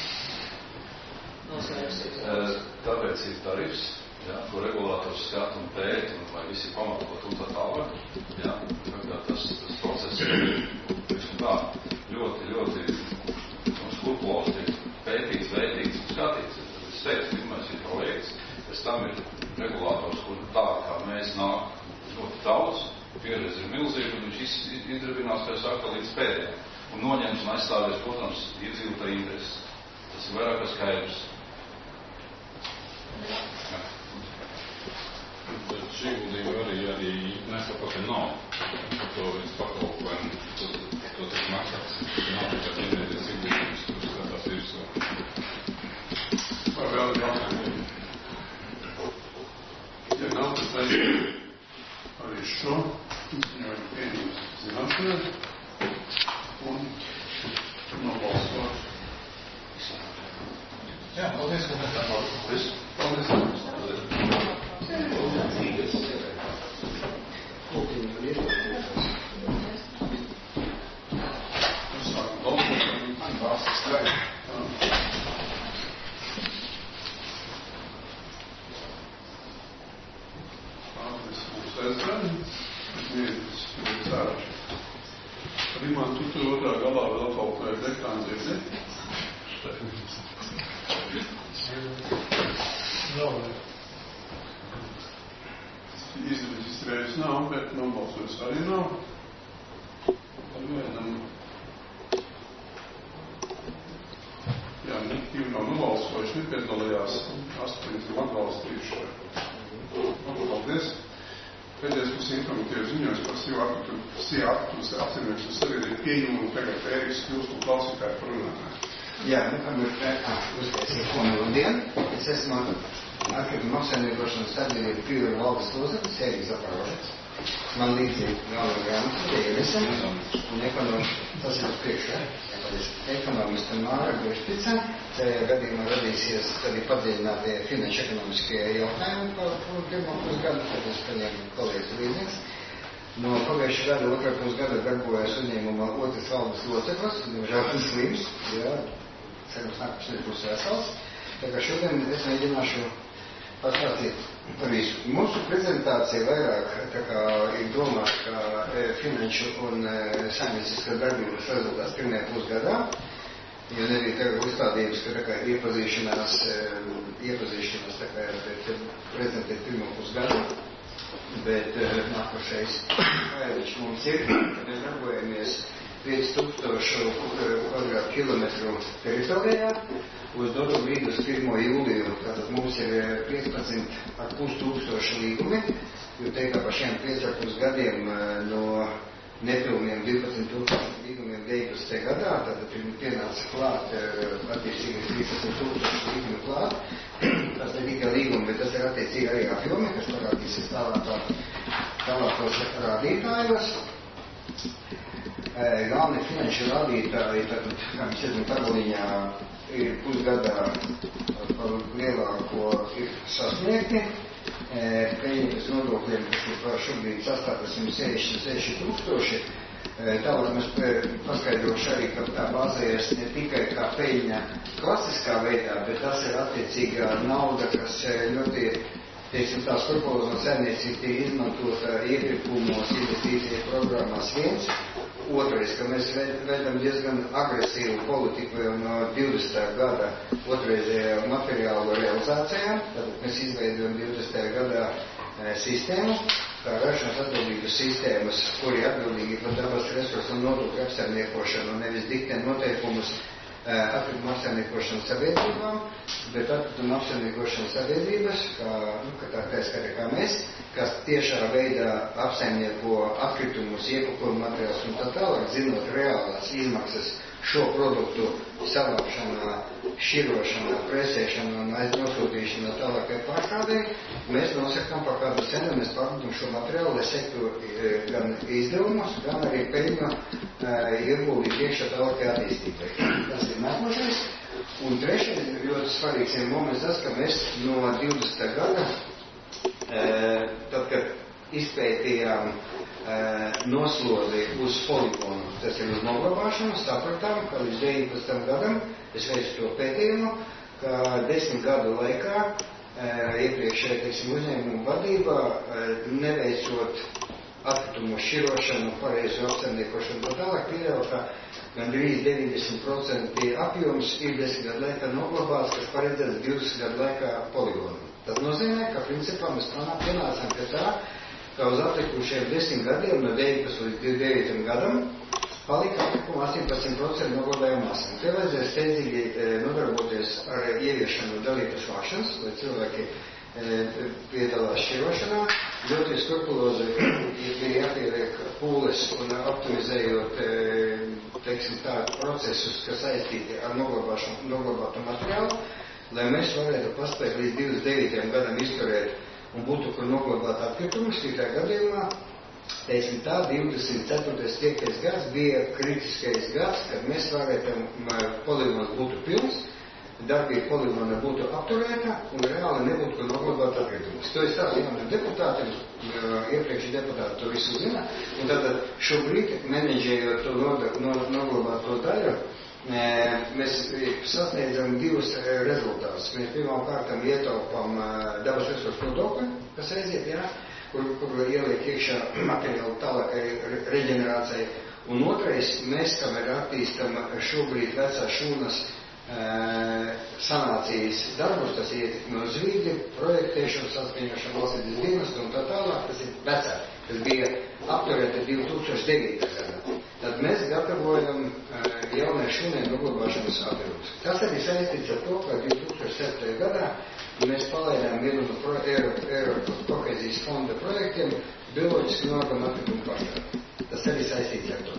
noslēgsies? Tāpēc ir tarifs, jā, ko regulātors skata un pēt, un vai visi pamatot un tā tālāk. Jā, tas process ir tā, ļoti skrupulosi pētīts, veitīts un skatīts. Es teicu, pirmais ir projekts, pēc tam ir regulātors, kur tā kā mēs nāk ļoti daudz, pieredze ir milzīga, un viņš izdarbinās, kā saka, līdz pēdējiem. Un noņems un aizstāvies, protams, iedzīvotāju interesi. Tas ir vairāk kā skaidrs. Ja. Bet šī ieguldījuma arī nesapaka nav. Par to viens pakalpojumu, to tas maksās. Nav tikai ģenerēties ieguldījums, kurš skatās virsū. Vai vēl ir jautājumi? Ja nav, tad arī šo ziņojumu pieņems zināšanai un nobalsot. Jā, paldies, ka mēs tā Paldies. Sākam balsot. Rimantu, tu otrā galā vēl kaut kā ir ekrāns dzirdēt? Izreģistrējis nav, bet nobalsojis arī nav. Tad vienam. Jā, divi nav nobalsojuši, nepiedalījās 8 atbalstījuši. Paldies. Pēdējais būs informatīvs ziņojums par SIA aktus apsaimniekšanas sabiedrību pieņemumu tagad Ēriks Kļūstu klausītāju par runātāju. Jā, uztaisīt ko labdien. Es esmu atkrituma apsaimniekošanas sabiedrību Pīveru valdes loceklis Ēriks Zaparožets. Man līdzi galvenā grāmata Deivisam un tas ir uz priekšu, ekonomista Māra Guršpica. Tajā gadījumā radīsies arī padziļinātie finanšu ekonomiskie jautājumi par pirmo pusgadu, tad es paņēmu kolēģis līdznieks. No pagājušā gada, otrā pusgada darbojas uzņēmumā otrs valdes loceklis, diemžēl slims, jā, cerams nākamais nebūs vesels. Tā kā šodien es mēģināšu pastāstīt par visu. Mūsu prezentācija vairāk tā kā ir domāta kā finanšu un saimnieciskas darbības rezultāts pirmajā pusgadā, jo nebija tā uzstādījums, ka tā kā iepazīšanās tā kā prezentēt pirmo pusgadu, bet nākošais skaidrs mums ir, ka mēs darbojamies 5000 kvadrātkilometru teritorijā uz dotu brīdi uz 1. jūliju. Tātad mums ir 15,5 tūkstoši līgumi, jo teikā par šiem 5,5 gadiem no nepilniem 12,000 līgumiem 19. gadā, tātad pienāca klāt attiecīgi 13,000 līgumi klāt. Tas ne tikai līgumi, bet tas ir attiecīgi arī apjomi, kas parādīsies tālākos rādītājos. Galvenie finanšu rādītāji, tātad, kā mēs redzam, tabeliņā ir pusgadā par lielāko ir sasniegti. Peļņas nodokļiem, kas ir šobrīd sastāv 166 tūkstoši. Tālāk mēs paskaidrošu arī, ka tā bāzējas ne tikai kā peļņa klasiskā veidā, bet tas ir attiecīgā nauda, kas ļoti, teiksim, tā skrupulozno saimniecība tiek izmantota iepirkumos, investīcija programmās viens. Otrais, ka mēs veidam diezgan agresīvu politiku jau no 20. gada otrreizējā materiālu realizācijā. Tātad mēs izveidojam 20. gadā sistēmu, kā ražas atbildības sistēmas, kuri atbildīgi par dabas resursu un nodokļu apsaimniekošanu, nevis diktē noteikumus atkrituma apsaimniekošanas sabiedrībām, bet atkrituma apsaimniekošanas sabiedrības, kā mēs, kas tiešā veidā apsaimnieko atkritumus, iepakojuma materiālus un tā tālāk, zinot reālās izmaksas šo produktu savākšanā, šķirošanā, presēšanā un nosūtīšanā tālākai pārstrādei, mēs nosakām par kādu cenu, mēs pārdodam šo materiālu, lai sektu gan izdevumus, gan arī peļņu ieguldīt iekšā tālākai attīstībai. Tas ir nākošais. Un trešais ļoti svarīgs ir moments tas, ka mēs no 20. gada, tad, kad izpētījām noslozi uz poligonu, tas ir uz noglabāšanu, sapratām, ka līdz 19. gadam, es veicu to pētījumu, ka 10 gadu laikā iepriekšēji, teiksim, uzņēmumu vadībā, neveicot atkritumu šķirošanu, pareizu apsaimniekošanu, tā tālāk pieļauj, ka gandrīz 90% apjoms ir 10 gadu laikā noglabāts, kas paredzēts 20 gadu laikā poligonu. Tas nozīmē, ka principā mēs pienācām pie tā, ka uz atlikušiem 10 gadiem, no 19 līdz 29 gadam, palika aplikuma 18% noglabājuma masam. Te vajadzēs steidzīgi nodarboties ar ieviešanu dalītas vākšanas, lai cilvēki piedalās šķirošanā. Ļoti skrupulozi ir jāpieliek pūles un optimizējot, teiksim tā, procesus, kas saistīti ar noglabātu materiālu, lai mēs varētu paspēt līdz 29 gadam izturēt un būtu, kur noglabāt atkritumus, tikai gadījumā, teiksim tā, 24. gads bija kritiskais gads, kad mēs varētam, poligons būtu pilns, darbība poligona būtu apturēta un reāli nebūtu, kur noglabāt atkritumus. To es tādu jauniem deputātiem, iepriekši deputāti to visu zina, un tātad šobrīd, menedžējot to noglabāto daļu, mēs sasniedzam divus rezultātus. Mēs pirmām kārtām ietaupām dabas resursu nodokli, kas aiziet, kur ieliek iekšā materiālu tālākai reģenerācijai. Un otrais, mēs, kamēr attīstam šobrīd vecās šūnas sanācijas darbus, tas ietekmi uz vidi, projektēšanu, saskaņošanu valstības dienestu un tā tālāk, tas ir vecāk, kas bija apturēta 2009. gadā. Tad mēs gatavojam jaunai šūnai noglabāšanas atbildes. Tas arī saistīts ar to, ka 2007. gadā mēs palaidām vienu no Eiropas kohēzijas fonda projektiem bioloģiski noargamu atkritumu pārstrādi. Tas arī saistīts ar to.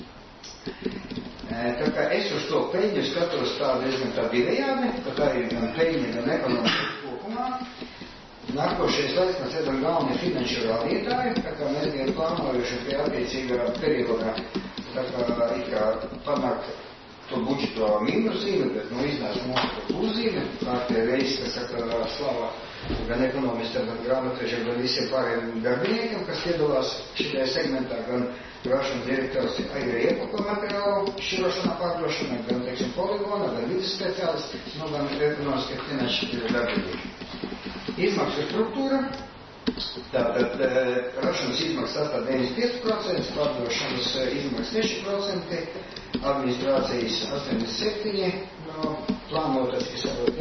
Tā kā es uz to peļņu skatos tā diezgan tā divējādi, ka tā ir gan peļņa, gan ekonomika kopumā. Nākošais laiks mēs redzam galvenie finanšu rādītāji, tā kā mēs bijām plānojuši pie attiecīgā periodā, tā kā panākt to budžeto mīnuzīmi, bet iznās mūsu to pluzīmi, kārtē reizes, kas saka slava gan ekonomistiem, gan grāmatvežiem, gan visiem pārējiem darbiniekiem, kas piedalās šitajā segmentā, gan rašanas direktors ir iepakla materiālu šķirošanā, pārdošanā, gan, teiksim, poligona, gan vidas speciālisti, gan ekonomiskie finanšu darbinieki. Izmaksu struktūra, tātad rašanas izmaksas sastāv 95%, pārdošanas izmaksas 6%, administrācijas 87%, plānotas, es saprotu,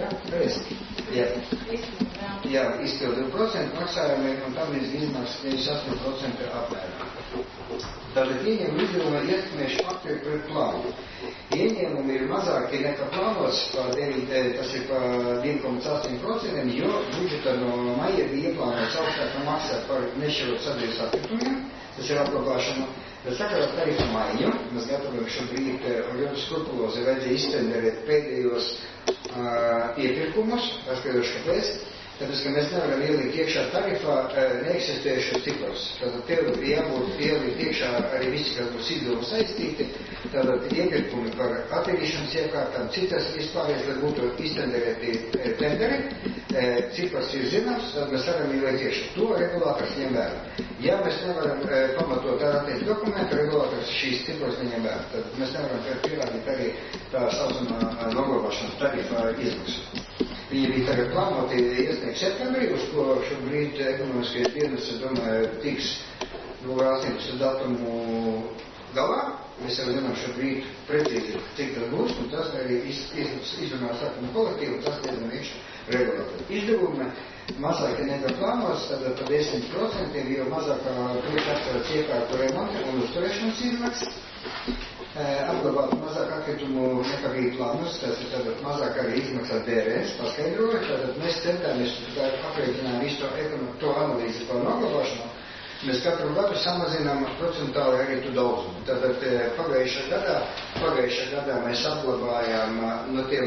izpildu 2%, maksājumi un tam līdz izmaksas 98% apmērā. Tātad ieņēmumi izdevumi ietekmējuši faktori pret plānu. Ieņēmumi ir mazāki nekā plānots, tas ir pa 2,8%, jo budžeta no maija bija ieplānots augstākā maksā par nešķirot sadarbības atkritumiem, tas ir apglabāšanu. Bet sakarā tarifu maiņu, mēs gatavojam šobrīd ļoti skrupulozi vajadzēja iztenderēt pēdējos iepirkumus, paskaidrošu kāpēc. Tāpēc, ka mēs nevaram ielikt iekšā tarifā neeksistējušos ciprus. Tātad tev jābūt ielikt iekšā arī visi, kas būs izdevumi saistīti, tātad iepirkumi par attīrīšanas iekārtām, citas vispārējais, lai būtu iztenderēti tenderi, cipars ir zināms, tad mēs varam ielikt iekšā. To regulātors ņem vērā. Ja mēs nevaram pamatot ar attiecīgu dokumentu, regulātors šīs ciprus neņem vērā. Tad mēs nevaram pierādīt arī tā saucamā noglabāšanas tarifā izmaksu. Viņi bija tagad plānoti iesniegt septembrī, uz ko šobrīd ekonomiskais dienas, es domāju, tiks 18 datumu galā. Mēs jau zinām šobrīd precīzi, cik tas būs, un tas arī izrunās sarkanu kolektīvu, tas diezgan iekšā regulātori. Izdevumi mazāki nekā plānots, tad par 10%, jo mazākā priekšapstādes iekārtu remonti un uzturēšanas izmaksas. Apglabāt mazāk atkritumu nekā bija plānus, tas ir tātad mazāk arī izmaksāt DRS, paskaidroju, tātad mēs centāmies aprēķināt visu to analīzi par noglabāšanu, mēs katru gadu samazinām procentāli arī tu daudzumu. Tātad pagājušā gadā mēs apglabājām no tiem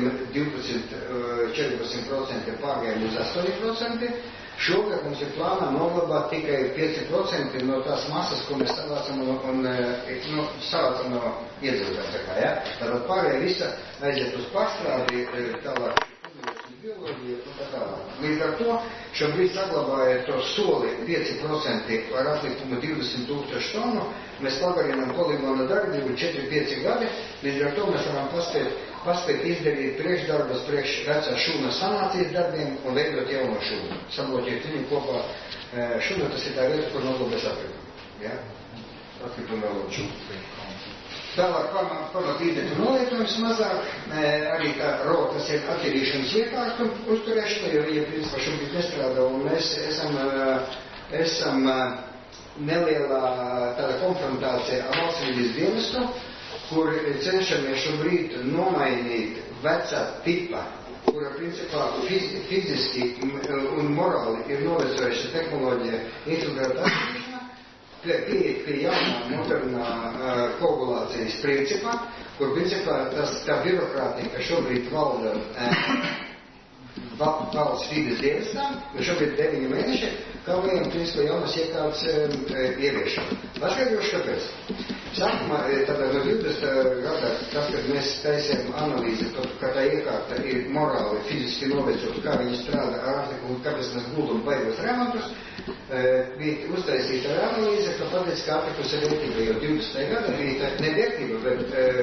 12-14% pārgājām uz 8%. Šogad mums ir plānā noglabāt tikai 5% no tās masas, ko mēs savācam no iedzīvotāju. Ja? Tātad pārējā visa aiziet uz pārstrādi, tālāk bioloģiju un tā tālāk. Līdz ar to šobrīd saglabāja to soli 5% ar atlikumu 20,000 tonu. Mēs pagarinām poligona darbību 4-5 gadi. Līdz ar to mēs varam paspēt izdarīt priekšdarbus priekš vecā šūna sanācijas darbiem un veidot jauno šūnu. Sabloķēt viņu kopā. Šūna tas ir tā vieta, kur noglabēs atkritumu. Ja? Atkritumu vēl šūnu. Tālāk pamatīdekļu nolietojums mazāk, arī tā rokas ir attīrīšanas iekārtu uzturēšana, jo viņa principā šobrīd nestrādā, un mēs esam nelielā tāda konfrontācija ar valsts dienestu, kur cenšamies šobrīd nomainīt vecā tipa, kura principā fiziski un morāli ir novecojuša tehnoloģija infiltrēta attīrīšana, pie jaunā modernā koagulācijas principā, kur principā tā birokrātija, kas šobrīd valda valsts vides dienestā, jo šobrīd 9 mēneši, kā vajag principā jaunas iekārtas ieviešana. Paskaidrošu, kāpēc. Sākumā, tātad no 20. gadā, tas, kad mēs taisījām analīzi, ka tā iekārta ir morāli, fiziski novecot, kā viņi strādā ar artikulu, kāpēc mēs guldam baigos remontus, bija uztaisīta analīze, ka pateic, ka artiklus ir vērtība, jo 20. gada bija tā nevērtība, bet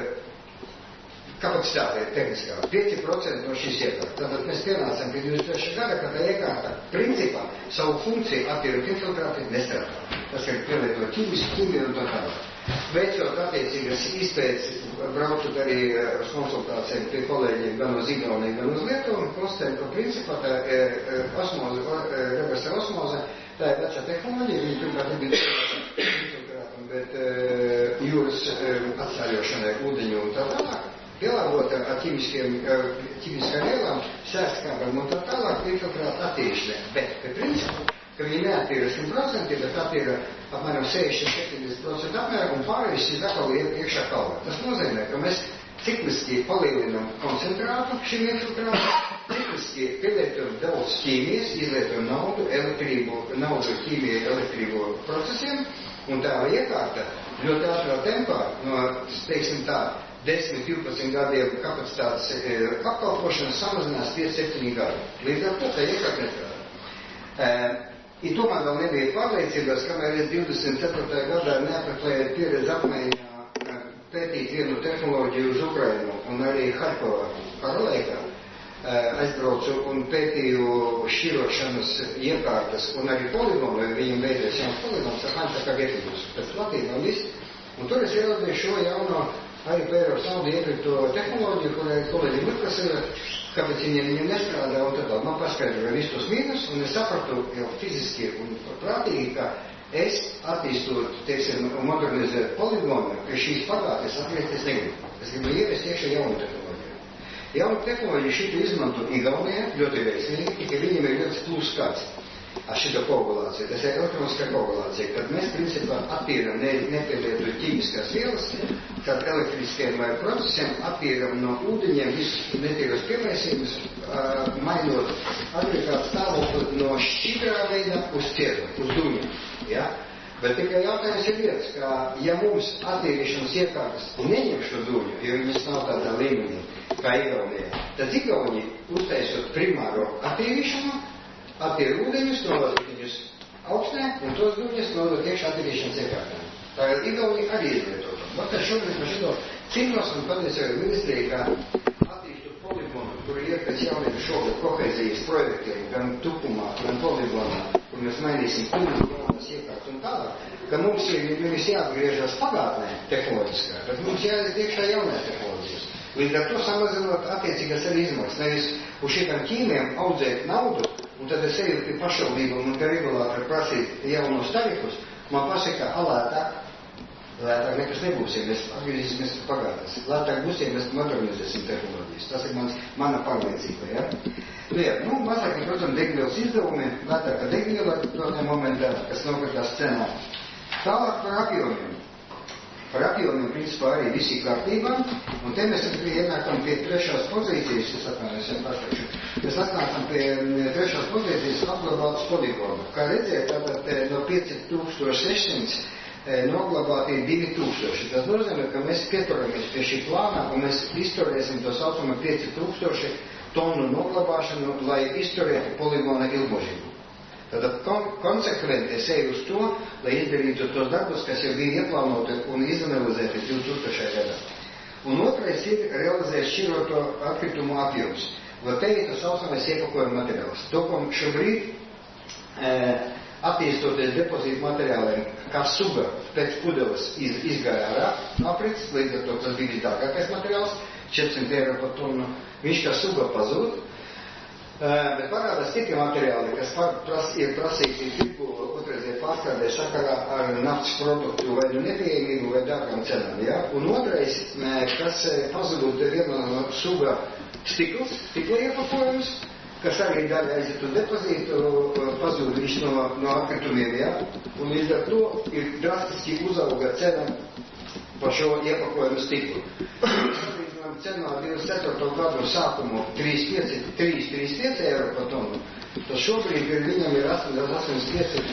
kapacitāte ir tehniskā. 5% no šīs iekārtas. Tātad mēs pienācam pie 23. gada, ka tā iekārta principā savu funkciju attīrot infiltrāti nestrādā. Tas ir pielietot ķīmiju un tā tālāk. Veicot attiecīgas izpētes, braucot arī uz konsultācijām pie kolēģiem gan uz Igauniju, gan uz Lietuvu, un konstatējam, ka principā tā reversa osmoze, tā ir vecā tehnoloģija, viņa pirmkārt nebija infiltrātam, bet jūras atstāļošanai, ūdeņu un tā tālāk, pielāgota ar ķimiskām vielām, sēstkābām un tā tālāk, infiltrāta attīrīšanai. Bet, principā, ka viņi neattīra 100%, bet attīra apmēram 60-70% apmēram un pārējais ir atkal iekšā kalvā. Tas nozīmē, ka mēs cikliski palielinam koncentrātu šim infiltrātam, cikliski pielietojam daudz ķīmijas, izlietojam naudu, ķīmiju, elektrību procesiem, un tā iekārta ļoti ātrā tempā no, teiksim tā, 10-12 gadiem kapacitātes apkalpošanas samazinās 5-7 gadi. Līdz ar to tā iekārta nestrādā. I tomēr vēl nebija pārliecības, kamēr es 24. gadā neapmeklēju pieredzi apmaiņā pētīt vienu tehnoloģiju uz Ukrainu un arī Harkovā kara laikā. Aizbraucu un pētīju šķirošanas iekārtas un arī poligonu, jo viņam beidzies jauns poligons ar Hančaka Getīvus, pēc Latīna un viss. Un tur es ieradīju šo jauno arī pēros naudu iepirkto tehnoloģiju, kurai kolēģi neprasīja, kāpēc viņiem nestrādā un tad man paskaidroja visus tos mīnus, un es sapratu jau fiziski un prātīgi, ka es attīstot, teiksim, un modernizēt poligonu, ka šīs pagātnes atgriezties negribu. Es gribu ieviest iekšā jaunu tehnoloģiju. Jaunu tehnoloģiju šitu izmanto Igaunijā ļoti veiksmīgi, tikai viņiem ir ļoti plus kāds ar šito koagulāciju. Tas ir elektroniskā koagulācija, kad mēs principā attīram nepielietot ķīmiskās vielas, kad elektriskiem procesiem attīram no ūdeņiem visus netīros piemaisījumus, mainot agregātu stāvokli no šķidrā veidā uz ķieru, uz duņu. Ja? Bet tikai jautājums ir viens, ka ja mums attīrīšanas iekārtas neņem šo duņu, jo viņas nav tādā līmenī kā Igaunijā, tad Igauni uztaisot primāro attīrīšanu, attīra ūdeņus, nodot viņus augstnē, un tos duņus nodot iekšā attīrīšanas iekārtām. Tagad Igauni arī izlietot. Vakar šobrīd par šito ciklos un pateicoju ministriju, ka attīstot poligonu, kur ir pēc jauniem šogad kohēzijas projektiem, gan Tukumā, gan poligonā, kur mēs mainīsim jaunas iekārtas un tālāk, ka mums ir nevis jāatgriežas pagātnē tehnoloģiskā, bet mums jāiet iekšā jaunās tehnoloģijas. Līdz ar to samazinot attiecīgas arī izmaksas. Nevis uz šitām ķīmiem audzēt naudu, un tad es eju pie pašvaldībām un pie regulātori prasīt jaunos tarifus, man pasaka, alētāk Lētāk nekas nebūs, ja mēs atgriezīsimies pagātnēs. Lētāk būs, ja mēs modernizēsim tehnoloģijas. Tas ir mana pārliecība, ja? Mazāk, protams, degvielas izdevumi, lētāka degviela tādā momentā, kas nokritās cenā. Tālāk par apjomiem. Par apjomiem, principā, arī visi kārtībā, un te mēs ienākam pie trešās pozīcijas, mēs atnākam pie trešās pozīcijas apglabātas poligonu. Kā redzēt, tātad no 5600 noglabāti 2000. Tas nozīmē, ka mēs pieturamies pie šī plāna, un mēs izturēsim to saucamo 5000 tonu noglabāšanu, lai izturētu poligona ilgmožību. Tātad konsekventi es eju uz to, lai izdarītu tos darbus, kas jau bija ieplānoti un izanalizēti 2000. gadā. Un otrais ir realizēt šķiroto atkritumu apjoms. Te ir tas saucamais iepakojuma materiāls. To, ko šobrīd attīstoties depozītu materiāliem, kā suga pēc pudeles izgāja ārā aprits, līdz ar to tas bija visdārgākais materiāls, 400 eiro par tonu, viņš kā suga pazūd. Bet parādās citi materiāli, kas ir prasīti tirgu otrreizēji pārstrādē sakarā ar naftas produktu vai nepieejamību vai dārgām cenām. Ja? Un otrais, kas pazūd viena no suga stikla iepakojums, kas arī daļa aiziet uz depozītu, pazūd viņš no atkritumiem. Ja? Un līdz ar to ir drastiski uzauga cena par šo iepakojumu stiklu. Cenā 24. gadu sākumu 3,35 eiro par tonu, tad šobrīd viņam ir 85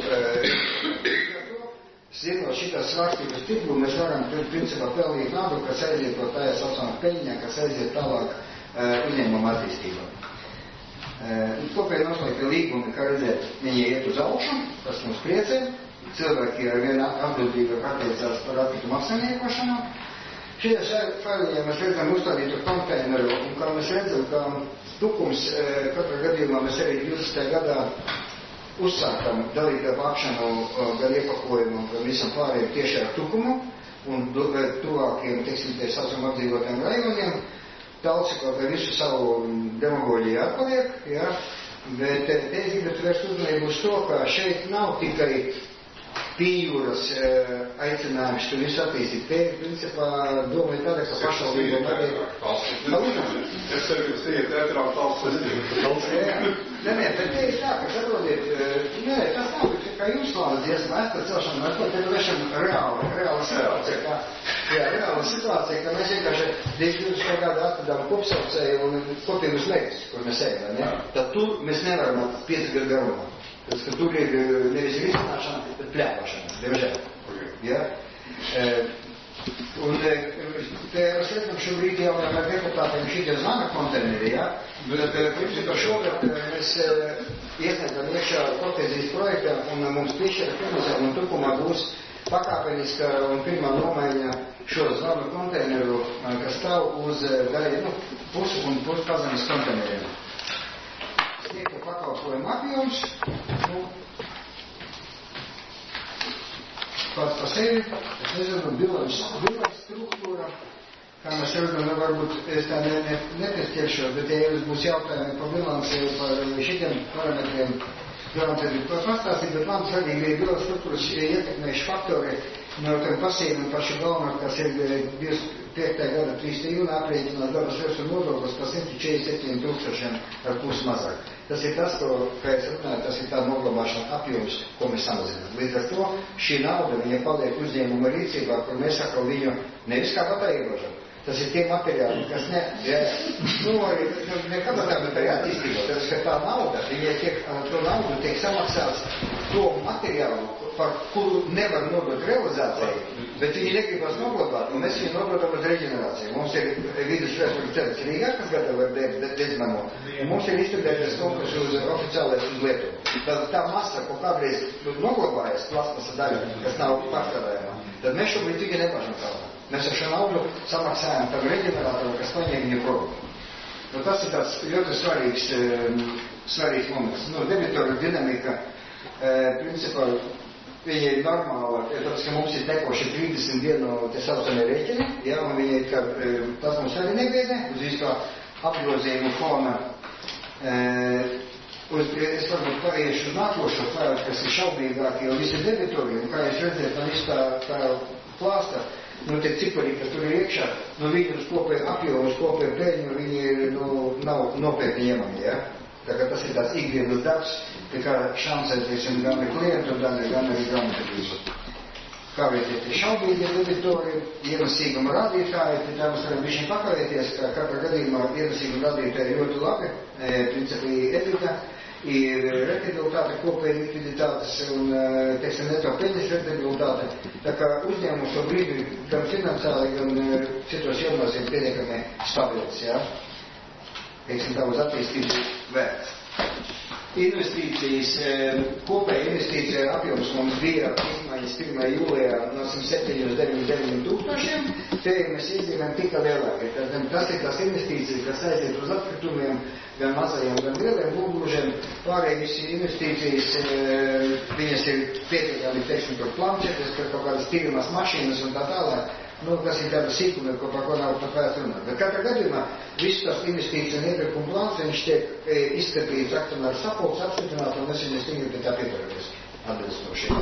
Zinot šitās svārstības tirgu, mēs varam principā pelnīt naudu, kas aiziet to tajā saucamā peļņā, kas aiziet tālāk uzņēmuma attīstībā. Kopēji noslēgti līgumi, kā redzēt, viņi iet uz augšu, tas mums priecē. Cilvēki ar vienu atbildību attiecās par atkritumu apsaimniekošanu. Šajā failījā mēs redzam uzstādītu konteineru, un kā mēs redzam, ka tukums katrā gadījumā mēs arī 20. gadā uzsākam dalītā vākšanu gan iepakojumu, gan visam pārējiem tieši ar tukumu un tuvākiem, teiksim, tie saucam apdzīvotiem rajoniem. Talcikā par visu savu demagoģiju atpaliek, ja? Bet te es gribētu vērst uzmanību uz to, ka šeit nav tikai pījūras aicinājums to visu attīstīt. Te, principā, doma ir tāda, ka pašvaldībām arī... Es ceru, ka iet ētrām talsvestību. Nē, bet te ir tā, ka saprotiet, tas nav, kā jums plānas dziesmā, es par celšanu, mēs par te vešam reāla situācija, reāla situācija, ka mēs vienkārši 20. gadu atradām kopsaucēju un kopīgus mērķus, kur mēs ejam, ne? Tad tur mēs nevaram 5 gadu garumā. Tas, ka tur ir nevis risināšana, bet pļāpašana, diemžēl. Ja? Un te es redzam šobrīd jaunajām deputātiem šitie zana konteineri, ja? Bet, principā, šogad mēs iesniedzam iekšā kohēzijas projektā un mums piešķira finansējumu un tukumā būs pakāpeniska un pirmā nomaiņa šo zana konteineru, kas stāv uz daļai, pusi un pazemes konteineriem. Sniegto pakalpojumu apjoms, pats par sevi, es nezinu, bilans struktūra, kā mēs redzam, varbūt es tā nepiesķeršos, bet ja jums būs jautājumi par bilansi, par šitiem parametriem, garantēti to pastāstīt, bet man svarīgi ir bilans struktūras ietekmējuši faktori no tiem pasīviem pašu galvenā, kas ir 25. gada 3. jūnā aprēķinās dabas resursu nodoklis par 147,500 mazāk. Tas ir tas, kā es runāju, tas ir tā noglabāšana apjoms, ko mēs samazinām. Līdz ar to šī nauda, viņa paliek uzņēmuma rīcībā, kur mēs atkal viņu nevis kā patā ierožam. Tas ir tie materiāli, kas arī nekad tā bet arī attīstībā. Tas, ka tā nauda, to naudu tiek samaksāts to materiālu, par kuru nevar nodot realizācijai, bet viņi negribas noglabāt, un mēs viņu nododam uz reģenerāciju. Mums ir vidus vēstures centrs Rīgā, kas gatavo dedzināmo, un mums ir izstrādēties konkurss uz oficiālais uz Lietuvu. Tā masa, ko kādreiz noglabājas plasmasa daļa, kas nav pārstrādājumā, tad mēs šobrīd tikai nepašam tālāk. Mēs ar šo naudu samaksājam par reģeneratoru, kas paņem viņu produktu. Tas ir tāds ļoti svarīgs moments. Debitoru dinamika, principā, viņa ir normāla, tāpēc, ka mums ir tekoši 30 dienu tie saucamie rēķini, ja, un viņa ir, ka tas mums arī nebiedē, uz visu tā apgrozījumu fona. Es varbūt paiešu uz nākošo klāt, kas ir šaubīgāk, jo visi debitori, un kā jūs redzēt, man visu tā klāsta, tie cipari, kas tur ir iekšā, viņi uz kopēju apjomu, uz kopēju peļņu, viņi nav nopietni ņemami, ja? Tā kā tas ir tāds ikdienas darbs, tā kā šansē, teiksim, gan ar klientu, gan arī grāmatvedību. Kā vērtēt šaubīgi debitori, ienesīguma rādītāji, tā mēs varam bišķiņ pakavēties, ka katrā gadījumā ienesīguma rādītāji ļoti labi, principī EBITDA, ir rentabilitāte, kopēja likviditātes un, teiksim, neto peļņas rentabilitāte. Tā kā uzņēmums šo brīdi gan finansiāli, gan citos jomās ir pietiekami stabils, jā. Teiksim, tā uz attīstību vērts. Investīcijas, kopēja investīcija apjoms mums bija izmaiņas 1. jūlijā no 107,99 tūkstošiem, te mēs izdevām tika lielāki. Tas ir tās investīcijas, kas aiziet uz atkritumiem, gan mazajiem, gan lieliem būglužiem. Pārējais investīcijas, viņas ir pietiekami, teiksim, par planšetes, par kaut kādas tīrumās mašīnas un tā tālāk. Tas ir tāda sīkuma, par ko nav pat vērts runāt. Bet katrā gadījumā viss tās investīcijas un iepirkuma plāns, viņš tiek izskatīts akcionāru sapulces apstiprināt, un mēs viņus stingri pie tā pieturamies atbilstoši.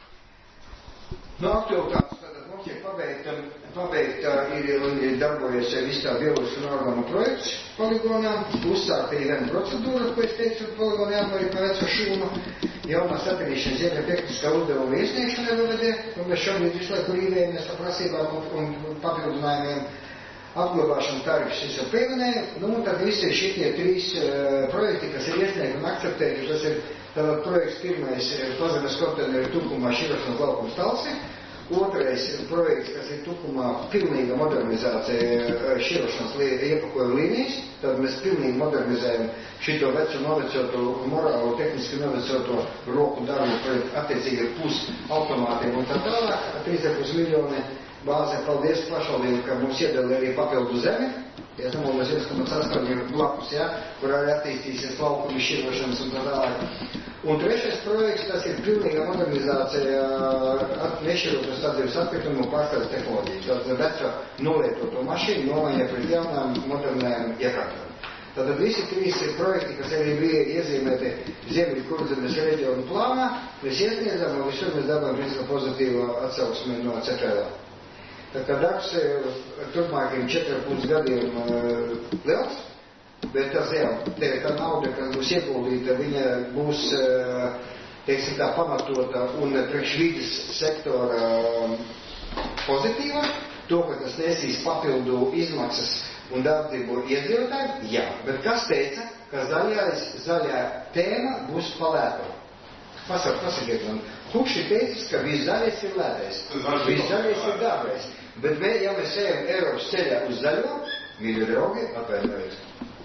Aktualitātes tātad mums ir pabeigta ir darbojies viss tā bioloģiska norma projekts poligonā, uzsākta ir viena procedūra, ko es teicu, poligona jānori pa veco šūnu, jaunās attīrīšanas zemē tehniskā uzdevuma iesniegšana VVD, un mēs šobrīd visu laiku rīvējamies ar prasībām un papildinājumiem. Apglabāšana tarifs es jau pieminēju, un tad visi šitie 3 projekti, kas ir iesniegti un akceptēti, tas ir tātad projekts pirmais Pazemes konteineru Tukumā Širošanas laukums Talsi, otrais projekts, kas ir Tukumā pilnīga modernizācija Širošanas iepakojuma līnijas, tad mēs pilnīgi modernizējam šito vecu novecoto, morālu, tehniski novecoto roku darbu pret attiecīgi pus automātiem un tā tālāk, 3,5 miljoni bāzē. Paldies pašvaldību, ka mums iedala arī papildu zemi. Ja domāju, 1,8 ir blakus, ja, kur arī attīstīsies laukumi, šķirošanas un tā tālāk. Un trešais projekts, tas ir pilnīga modernizācija nešķirotas sadzīves atkritumu un pārstrādes tehnoloģiju. Tātad veco nolietoto mašīnu nomaiņa pret jaunām modernām iekārtām. Tātad visi 3 projekti, kas arī bija iezīmēti Ziemeļu Kurzemes reģionu plānā, mēs iesniedzam un visur mēs dabām principā pozitīvu atsauksmi no CPLA. Tā kā darbs turpmākajiem 4,5 gadiem liels, bet tas jā, tā nauda, kas būs ieguldīta, viņa būs, teiksim tā, pamatota un priekš vides sektora pozitīva. To, ka tas nesīs papildu izmaksas un darbību iedzīvotāji, jā, bet kas teica, ka zaļā tēma būs palētava? Pasakiet man, kurš ir teicis, ka viss zaļais ir lētais, viss zaļais ir dārgais, bet ja mēs ejam Eiropas ceļā uz zaļo, mīļi draugi, atvainojiet.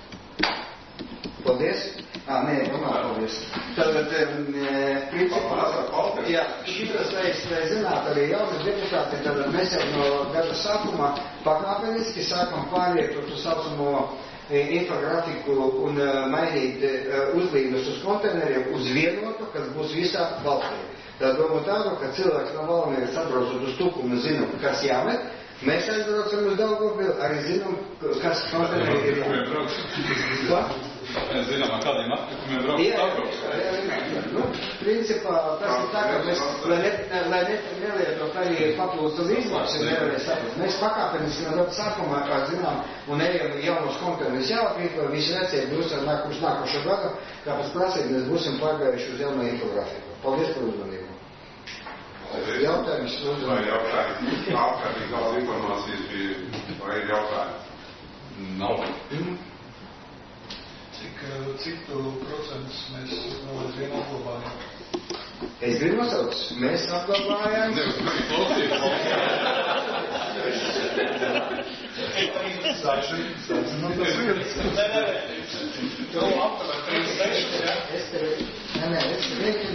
Paldies. Paldies. Tātad, principā, jā, šitas, lai zināt, arī jaunas deputāti, tātad mēs jau no gada sākumā pakāpeniski sākam pāriet uz saucamo infografiku un mainīt uzlīdus uz konteineriem uz vienotu, kas būs visā valstī. Tā doma tādu, ka cilvēks no Valmieras atbraucot uz Tukumu zinām, kas jāmet, mēs aizbraucam uz Daugavpili, arī zinām, kas konteineri ir jāmet. Mēs zinām, ar kādiem atkritumiem brauc. Principā tas ir tā, ka mēs, lai nelietot arī papildus uz izmaksu, mēs pakāpeniski no sākumā, kā zinām, un ejam jaunos konteinerus jāatrīko, visi vecie būs ar nākošo gadu, kā pēc prasīt, mēs būsim pārgājuši uz jauno infografiku. Paldies par uzmanību. Jautājums uzmanību. Vai jautājumi? Apkārtīgi daudz informācijas bija, vai ir jautājumi? Nav. Citu procentus mēs no līdz vienu apglabājam? Es gribu nosaukt, mēs apglabājam. Es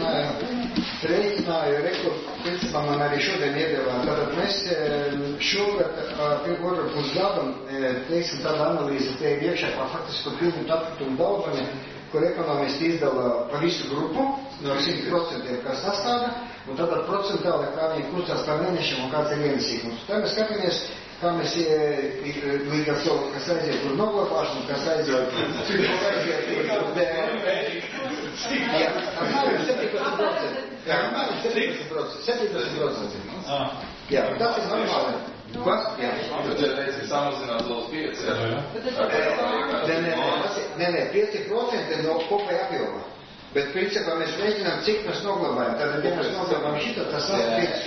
rēķināju, principā man arī šodien iedevā. Tātad mēs šogad, otru pusgadam, teiksim, tāda analīze te ir iekšā par faktisko pilnu atkritumu daudzumi, kur ekonomisti izdala pa visu grupu no 100%, kas sastāda, un tātad procentāli, kā viņi kustās par mēnešiem un kāds ir ienesīgums. Tā mēs skatāmies, kā mēs līdz ar to, kas aiziet uz noglabāšanu, kas aiziet apmēram 17%. 17%. Jā, tas ir normāli. Kas? Jā. Tad, ja teici, samazināt līdz 5, jā? Nē, 5% no kopēja apjoma. Bet, principā, mēs mēģinām, cik mēs noglabājam. Tātad, ja mēs noglabājam šito, tas ir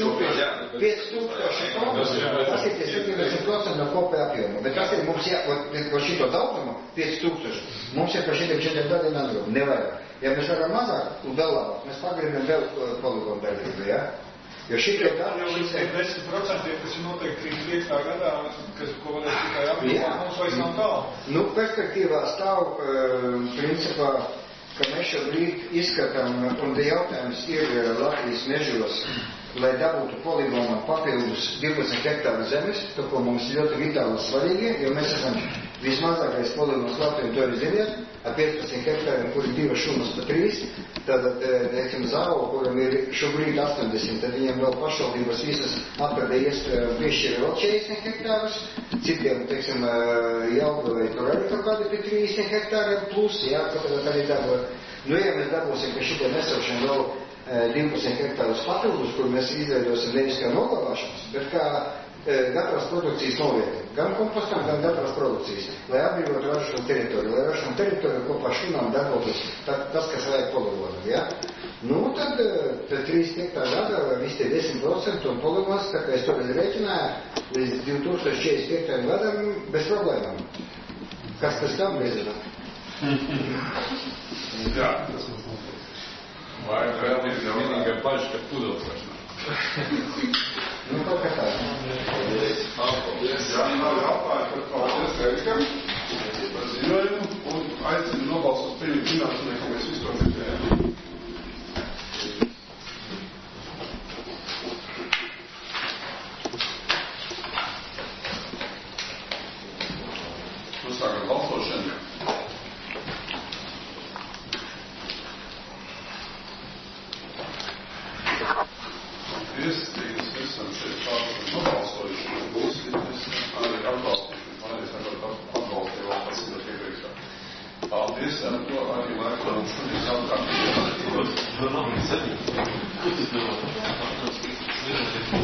5000 tonu, tas ir tie 70% no kopēja apjoma. Bet tas ir mums par šito daudzumu, 5000, mums ir par šitiem 4 gadiem jānoglabā. Nevajag. Ja mēs varam mazāk un vēl labāk, mēs pagarinām vēl poligonu darbību, ja? Jo šitie jau līdz 10%, kas ir noteikti 35. gadā, ko varēs tikai apjomā, mums vairs nav tālu. Nu, perspektīvā stāv, principā, ka mēs šobrīd izskatām, un te jautājums ir Latvijas mežos, lai dabūtu poligonam papildus 12 hektāru zemes, to, ko mums ļoti vitāli svarīgi, jo mēs esam vismazākais poligons Latvijā, to arī ziniet, ar 15 hektāriem, kur ir 2 šumas pa 3, tātad, teiksim, Zāvo, kuram ir šobrīd 80, tad viņam vēl pašvaldības visas atpēdējies piešķira vēl 40 hektārus, citiem, teiksim, Jelgavai tur arī kaut kādi pie 30 hektāriem plus, jā, kaut kādā arī dabūja. Nu, ja mēs dabūsim, ka šitie nesaušam vēl 12 hektārus papildus, kur mēs izveidosim nevis kā noglabāšanas, bet kā gatavas produkcijas novieti, gan kompostam, gan gatavas produkcijas, lai atbrīvotu ražošanu teritoriju, lai ražošanu teritoriju kopā šunām darbotos tas, kas vajag poligonam, ja? Nu, tad 35. gada visi tie 10% un poligons, tā kā es toreiz rēķināju, līdz 2045. gadam bez problēmām. Kas pēc tam nezina? Jā, tas mums notiek. Vai vēl ir vienīgā plaša, ka pudeles vairs nav. Nu, kaut kā tā. Paldies. Jā, apmēr par paldies Erikam par ziņojumu un aicinu nobalsot pieņemt zināšanai, ka mēs visu to dzirdējām. Uzsākam balsošanu. Mēs esam šeit šādi nobalsojuši, un būs, mēs arī atbalstīšu, un paldies atbalstīju vēl pēc to iepriekšā. Paldies, ar to arī laiku un šodien sākām.